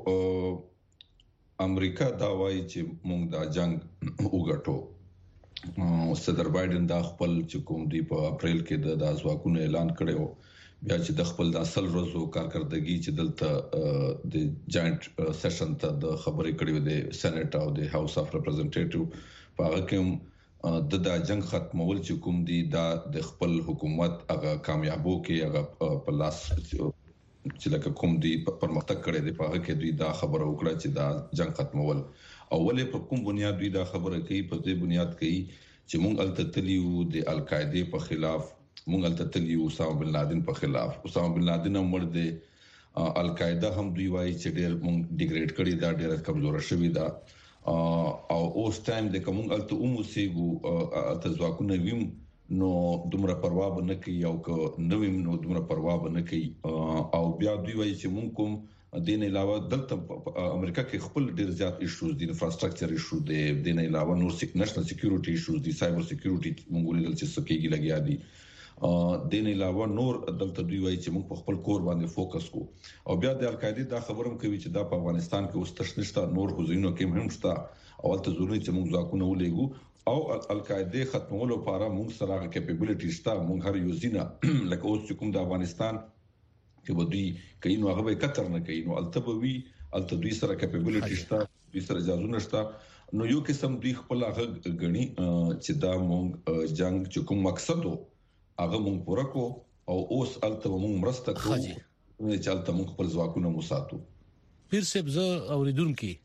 خو امریکا دا وایي چې موږ دا جنگ وګټو صدر بایدن دا خپل چې کوم دی په اپریل کې د ځواکونو اعلان کړو بیا چې د خپل د اصل ورځو کارکردګي چې دلته د جاینټ سیشن ته د خبرې کړې و د سېنات او د هاوس اف ریپرزنټیټیو په هغه کې د جنگ ختمول چې کوم دي دا د خپل حکومت هغه کامیابو کې هغه په لاس چې لکه کوم دي پرمختګ کړي دی په هغه کې دوی دا خبره وکړه چې دا جنگ ختمول اولې په کوم بنیاد دوی دا خبره کوي په دې بنیاد کوي چې مونږ التتلیو د القاعده په خلاف مونږ التتلیو اسامه بن لادن په خلاف اسامه بن لادن هم ورده القاعده هم دوی وایي چې ډېر مونږ ډیګریډ کړي دا ډېر کمزور شوی دا او اوس ټایم د کوم الته اوموسیګو تزواکونه ویم نو دومره پروا نه کوي او که نویم نو دومره پروا نه کوي او بیا دوی وایي چې مونږ کوم دین علاوه دلته امریکا کې خپل ډېر زیات ایشوز دي انفراستراکچر ایشو دي دین علاوه نور نېشنل سکیورټي ایشوز دي سایبر سکیورټي مونږ ولې چې سکیږي لګیا دي دین علاوه نور دلته دوی وایي چې موږ په خپل کور باندې فوکس کوو او بیا د القاعده دا خبرم کوي چې دا په افغانستان کې اوس تشنشته نور حزینو کې هم شته او ته ضروري چې موږ ځاکونه ولېګو او القاعده ختمولو لپاره موږ سره کیپیبلیټی شته موږ هر یو زینا لکه اوس چې کوم د افغانستان کې ودی کینو هغه به کتر نه کینو التبوي التدوی سره کیپیبلیټی شته دوی سره اجازه نشته نو یو قسم دوی خپل هغه غني چې دا موږ جنگ چې کوم مقصد هغه مونږ پوره کو او اوس الته مونږ مرسته کوو چې الته مونږ خپل ځواکونه مساتو پیر صاحب زه اوریدونکو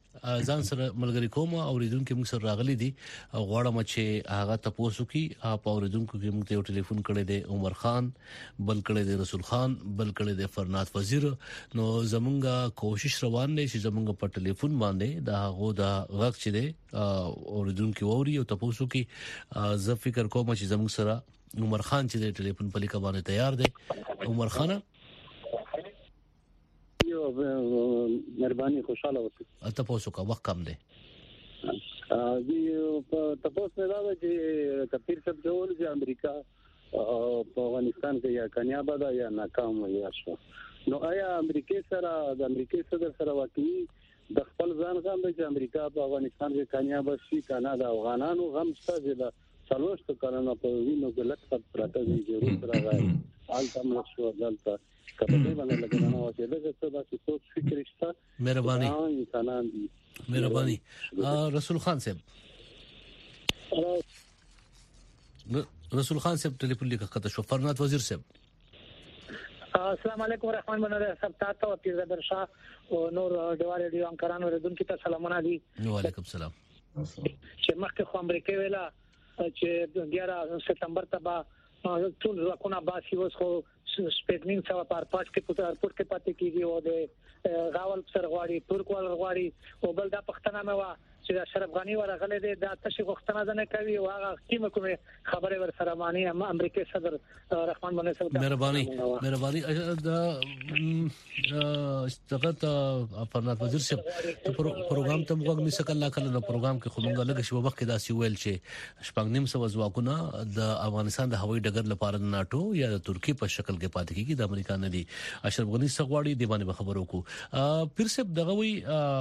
ځان سره ملګری کوم اوریدونکو موږ سره راغلي دي غواړم چې هغه تاسو کی په اوریدونکو کې موږ ته یو ټلیفون کړی دی عمر خان بل کړی دی رسول خان بل کړی دی فرناد وزیر نو زمونږه کوشش روان دی چې زمونږ په ټلیفون باندې دا غو دا غږ چې دی اوریدونکو ووري او تاسو کی زه فکر کوم چې زمونږ سره عمر خان چې د ټلیفون په لیکه باندې تیار دی عمر خان مهرباني خوشاله اوسئ تاسو کا وخت کم دی تاسو نه دا چې کثیر څه ډول چې امریکا په افغانستان کې یا کامیاب ده یا ناکام یا شو نو آیا امریکا سره د امریکا صدر سره واقعي د خپل ځان غم چې امریکا په افغانستان کې کامیاب شي کنه د افغانانو غم څه ده څلوست کارونه په وینو کې لکه پراته دي ضرورت راغی حالت هم شو دلته کله باندې لګنه واکې دغه څه د سوچ فکر شته مهرباني رسول خان صاحب ټلیفون لیکه کته شو فرناد وزیر صاحب السلام علیکم ورحمت الله وبرکاته تاسو او پیرزا درشاه او نور ډیوال ډیو انکرانو ردونکو ته سلامونه دي وعلیکم السلام چې مخکې خو امریکا ویلا چې 11 سپتمبر ته با ټول ځکونه باسي اوس خو سپېټمین څو په پارپاټ کې په ايرپورټ کې پاتې کیږي او د غاول سرغواړي ترک ول غواړي او بل د پښتنه مې وا چې اشرف غنی ورغله دي د تشي غختنه نه کوي او هغه کیمه کومه خبره ور سره معنی امریکای صدر رحمان بن صدر مهرباني دا استغت فرناد وزیر صاحب پروګرام ته موږ نه سکل کله نو پروګرام کې خو موږ لږ شو وخت دا سی ویل چې شپږ نیم سو ځواکونه د افغانستان د هوایي ډګر لپاره ناتو یا د ترکی په شکل کې پاتې کیږي د امریکا نه دي اشرف غنی سغواړي دی باندې خبرو کو پیر صاحب دغه وی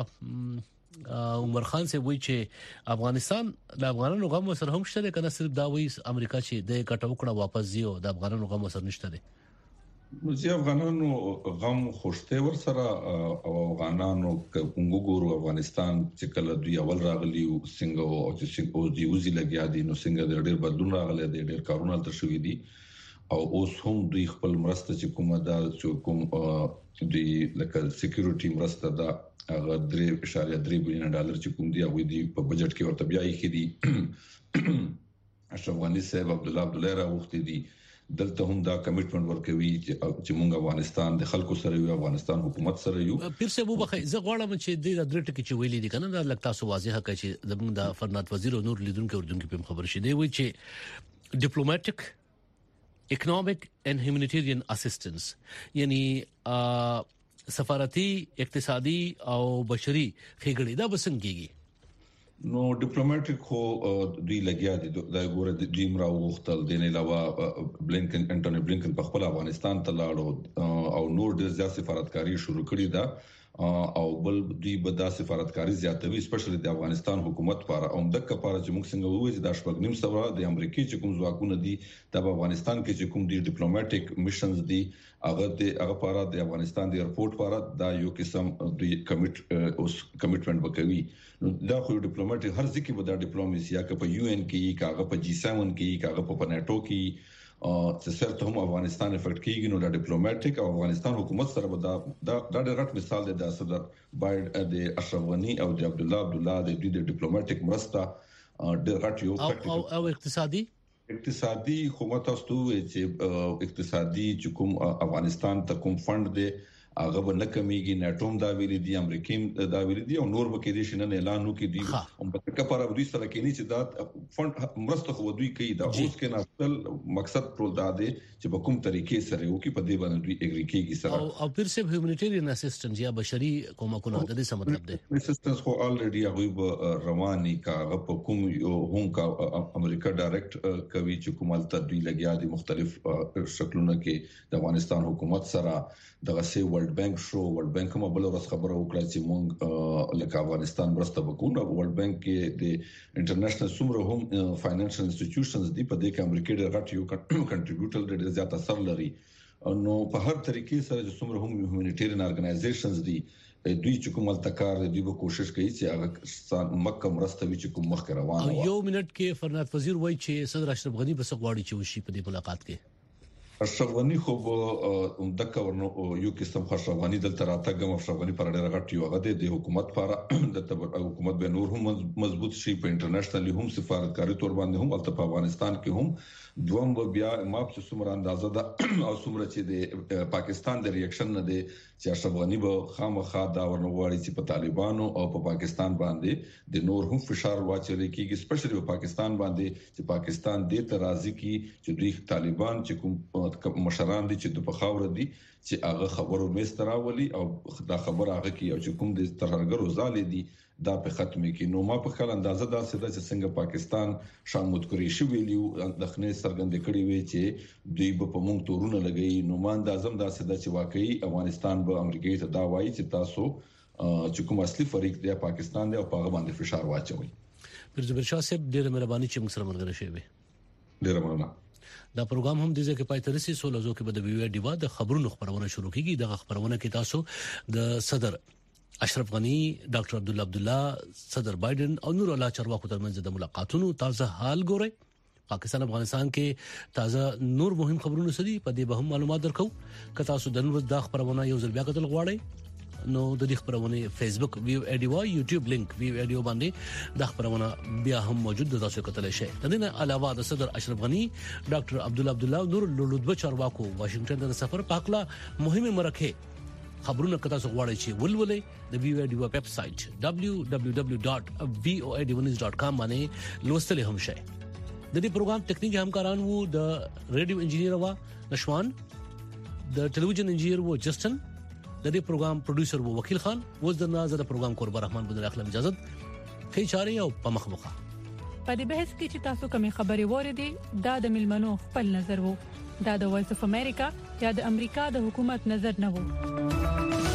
عمر خان سے وی چې افغانستان د افغانانو غم سره هم شته کنه صرف دا وی امریکا چې د کټو کړه واپس زیو د افغانانو غم سره نشته دي زی افغانانو غم خوشته ور سره او افغانانو وګورو افغانستان چې کله دوی اول راغلی او څنګه او چې څنګه دی وزي لګیا دي نو څنګه ډېر بدلون راغلی دی ډېر کارونه تر شوې دي او اوس هم دوی خپل مرسته چې کومه دا چې کوم دوی لکه سکیورټي مرسته دا هغه 3.3 بلین ډالر چې کوم دی هغه دی په بجټ کې ورته بیا یې کړي اشرف غنی صاحب عبد الله را وخت دي دلته هم دا کمټمنټ ورکوي چې موږ افغانستان د خلکو سره یو افغانستان حکومت سره یو پیر صاحب وبخې زه غواړم چې د درټ کې چې ویلې دي کنه دا لکه تاسو واضحه کړئ چې د فرناد وزیر او نور لیدونکو اردوونکو په خبر شې دی وی چې ډیپلوماټیک economic and humanitarian assistance یعنی سفارتي اقتصادي او بشري خېګړې دا بسنګيږي نو ډیپلوماټیک خو دوی لګیا دي د ګوره د جیم راو وختل د نه علاوه بلینکن انټونی بلینکن په خپل افغانستان ته لاړو او نور د ځا سفارتکاری شروع کړی دا او بل دوی به د سفارتکاری زیاتوي سپیشلی د افغانستان حکومت لپاره او د کفاره چې موږ څنګه وایو چې د شپږ نیم سره د امریکای چې کوم ځواکونه دي د افغانستان کې چې کوم دي ډیپلوماټیک میشنز دي هغه لپاره د افغانستان د ایرپورټ لپاره دا یو قسم دوی کمټمنټ وکوي نو دا خو ډیپلوماټیک هر ځکه به د ډیپلوماسي یا په یو ان کې کاغه په جی 7 کې کاغه په ناتو کې چې سرته هم افغانستان افیکټ کیږي نو د ډیپلوماټیک او افغانستان حکومت سره به دا ډېر غټ مثال دی د صدر بایډ د اشرف غنی او د عبد الله د ډیپلوماټیک مرسته ډېر غټ یو او اقتصادي حکومت واستو چې اقتصادي چې کوم افغانستان ته کوم فند دی هغه به نه کمیږي ناتوم دا ویلي دي امریکیم دا ویلي دي او نور به کې دي شنه اعلان وکړي دي او په کپاره دوی سره کې نه چې دا فند مرسته خو دوی کوي دا اوس کې نه اصل مقصد ټول دا دی چې په کوم طریقې سره یو کې په دې باندې دوی اګری کېږي سره او پیر سه هیومانیټیرین اسسټنس یا بشري کومکونه د دې څه مطلب دی اسسټنس خو الریډي هغه رواني کاغه په کوم هم کا امریکا ډایرکټ کوي چې کومه تدوی لګیا دي مختلف شکلونه کې د افغانستان حکومت سره دغه سی ورلد بانک شو ورلد بانک هم بل ورځ خبره وکړه چې مونږ لکه افغانستان مرسته وکړو ورلد بانک کې د انټرنیشنل سمره هم فاینانشل انسټیټیوشنز دی په دې کې امریکا ډېر غټ یو کنټریبیوټر ډېر زیات اثر لري نو په هر طریقې سره چې سمره هم هیومانیټیرین ارګنایزیشنز دي دوی چې کومه تکار دی به کوشش کوي چې هغه مکه مرسته وي چې کوم مخ روانه یو منټ کې فرناد وزیر وایي چې صدر اشرف غنی بس غواړي چې وشي په دې ملاقات کې اشرف غنی خو د کورنو یو قسم اشرف غنی دلته راتګم اشرف غنی پر ډېر غټ یو غده د حکومت لپاره د حکومت به نور هم مضبوط شي په انټرنیشنل هم سفارتکاري تور باندې هم البته په افغانستان کې هم دوم بیا ماپ چې څومره اندازه ده او څومره چې د پاکستان د ریاکشن نه دي چې اشرف غنی به خامخا دا ورنوړي چې په طالبانو او په پاکستان باندې د نور هم فشار واچول کیږي سپیشلی په پاکستان باندې چې پاکستان د ترازی کې چې دوی طالبان چې کوم مشران دي چې د بخاور دي چې هغه خبرو مستراولي او دا خبره هغه کې او چې کوم د ترهګرو زالي دي دا په ختمه کې نو ما په خل اندازه دا چې څنګه پاکستان شامت کوي شو ویلیو د خنې سرګند کړي وي چې دوی په مونږ تورونه لګي نو ما اندازم دا چې واقعي افغانستان به امریکای ته دا وایي چې تاسو چې کوم اصلي فریق دی پاکستان دی او په هغه باندې فشار واچوي پرځبر شاه صاحب ډېر مهرباني چې موږ سره مرګره شوی ډېر مننه دا پروګرام هم د ځکه پای ته رسي سولزو کې به د ویو ډیوا د خبرونو خبرونه شروع کیږي د خبرونه کې تاسو د صدر اشرف غنی ډاکټر عبد الله صدر بایدن او نور الله چارواکو ترمنځ د ملاقاتونو تازه حال ګوري پاکستان افغانستان کې تازه نور مهم خبرونه سدي په دې به هم معلومات درکو که تاسو د نور د خبرونه یو ځل بیا کتل غواړئ نو د دې خبرونه فیسبوک ویو ایډیو یوټیوب لینک ویو ایډیو باندې د خبرونه بیا هم موجود د تاسو کتل شي د دې نه علاوه د صدر اشرف غنی ډاکټر عبد الله نور لودبه چارواکو واشنگټن د سفر پاکلا مهمه مرکه خبرونه کتا سو غواړي چې ولولې د ویو ایډیو ویب سټ www.voadewonews.com باندې لوستل هم شي د دې پروګرام ټکنیکی همکاران وو د ریډیو انجنیر وا نشوان د ټلویزیون انجنیر وو جسټن د دې پروګرام پروډوسر وو وکیل خان وز د نازر پروګرام قربان رحمان بدر اخلم اجازه خې چاري او په مخمخه په دې بحث کې چې تاسو کومې خبرې وریدي دا د ملمنو خپل نظر وو دا د وایس اف امریکا یا د امریکا د حکومت نظر نه وو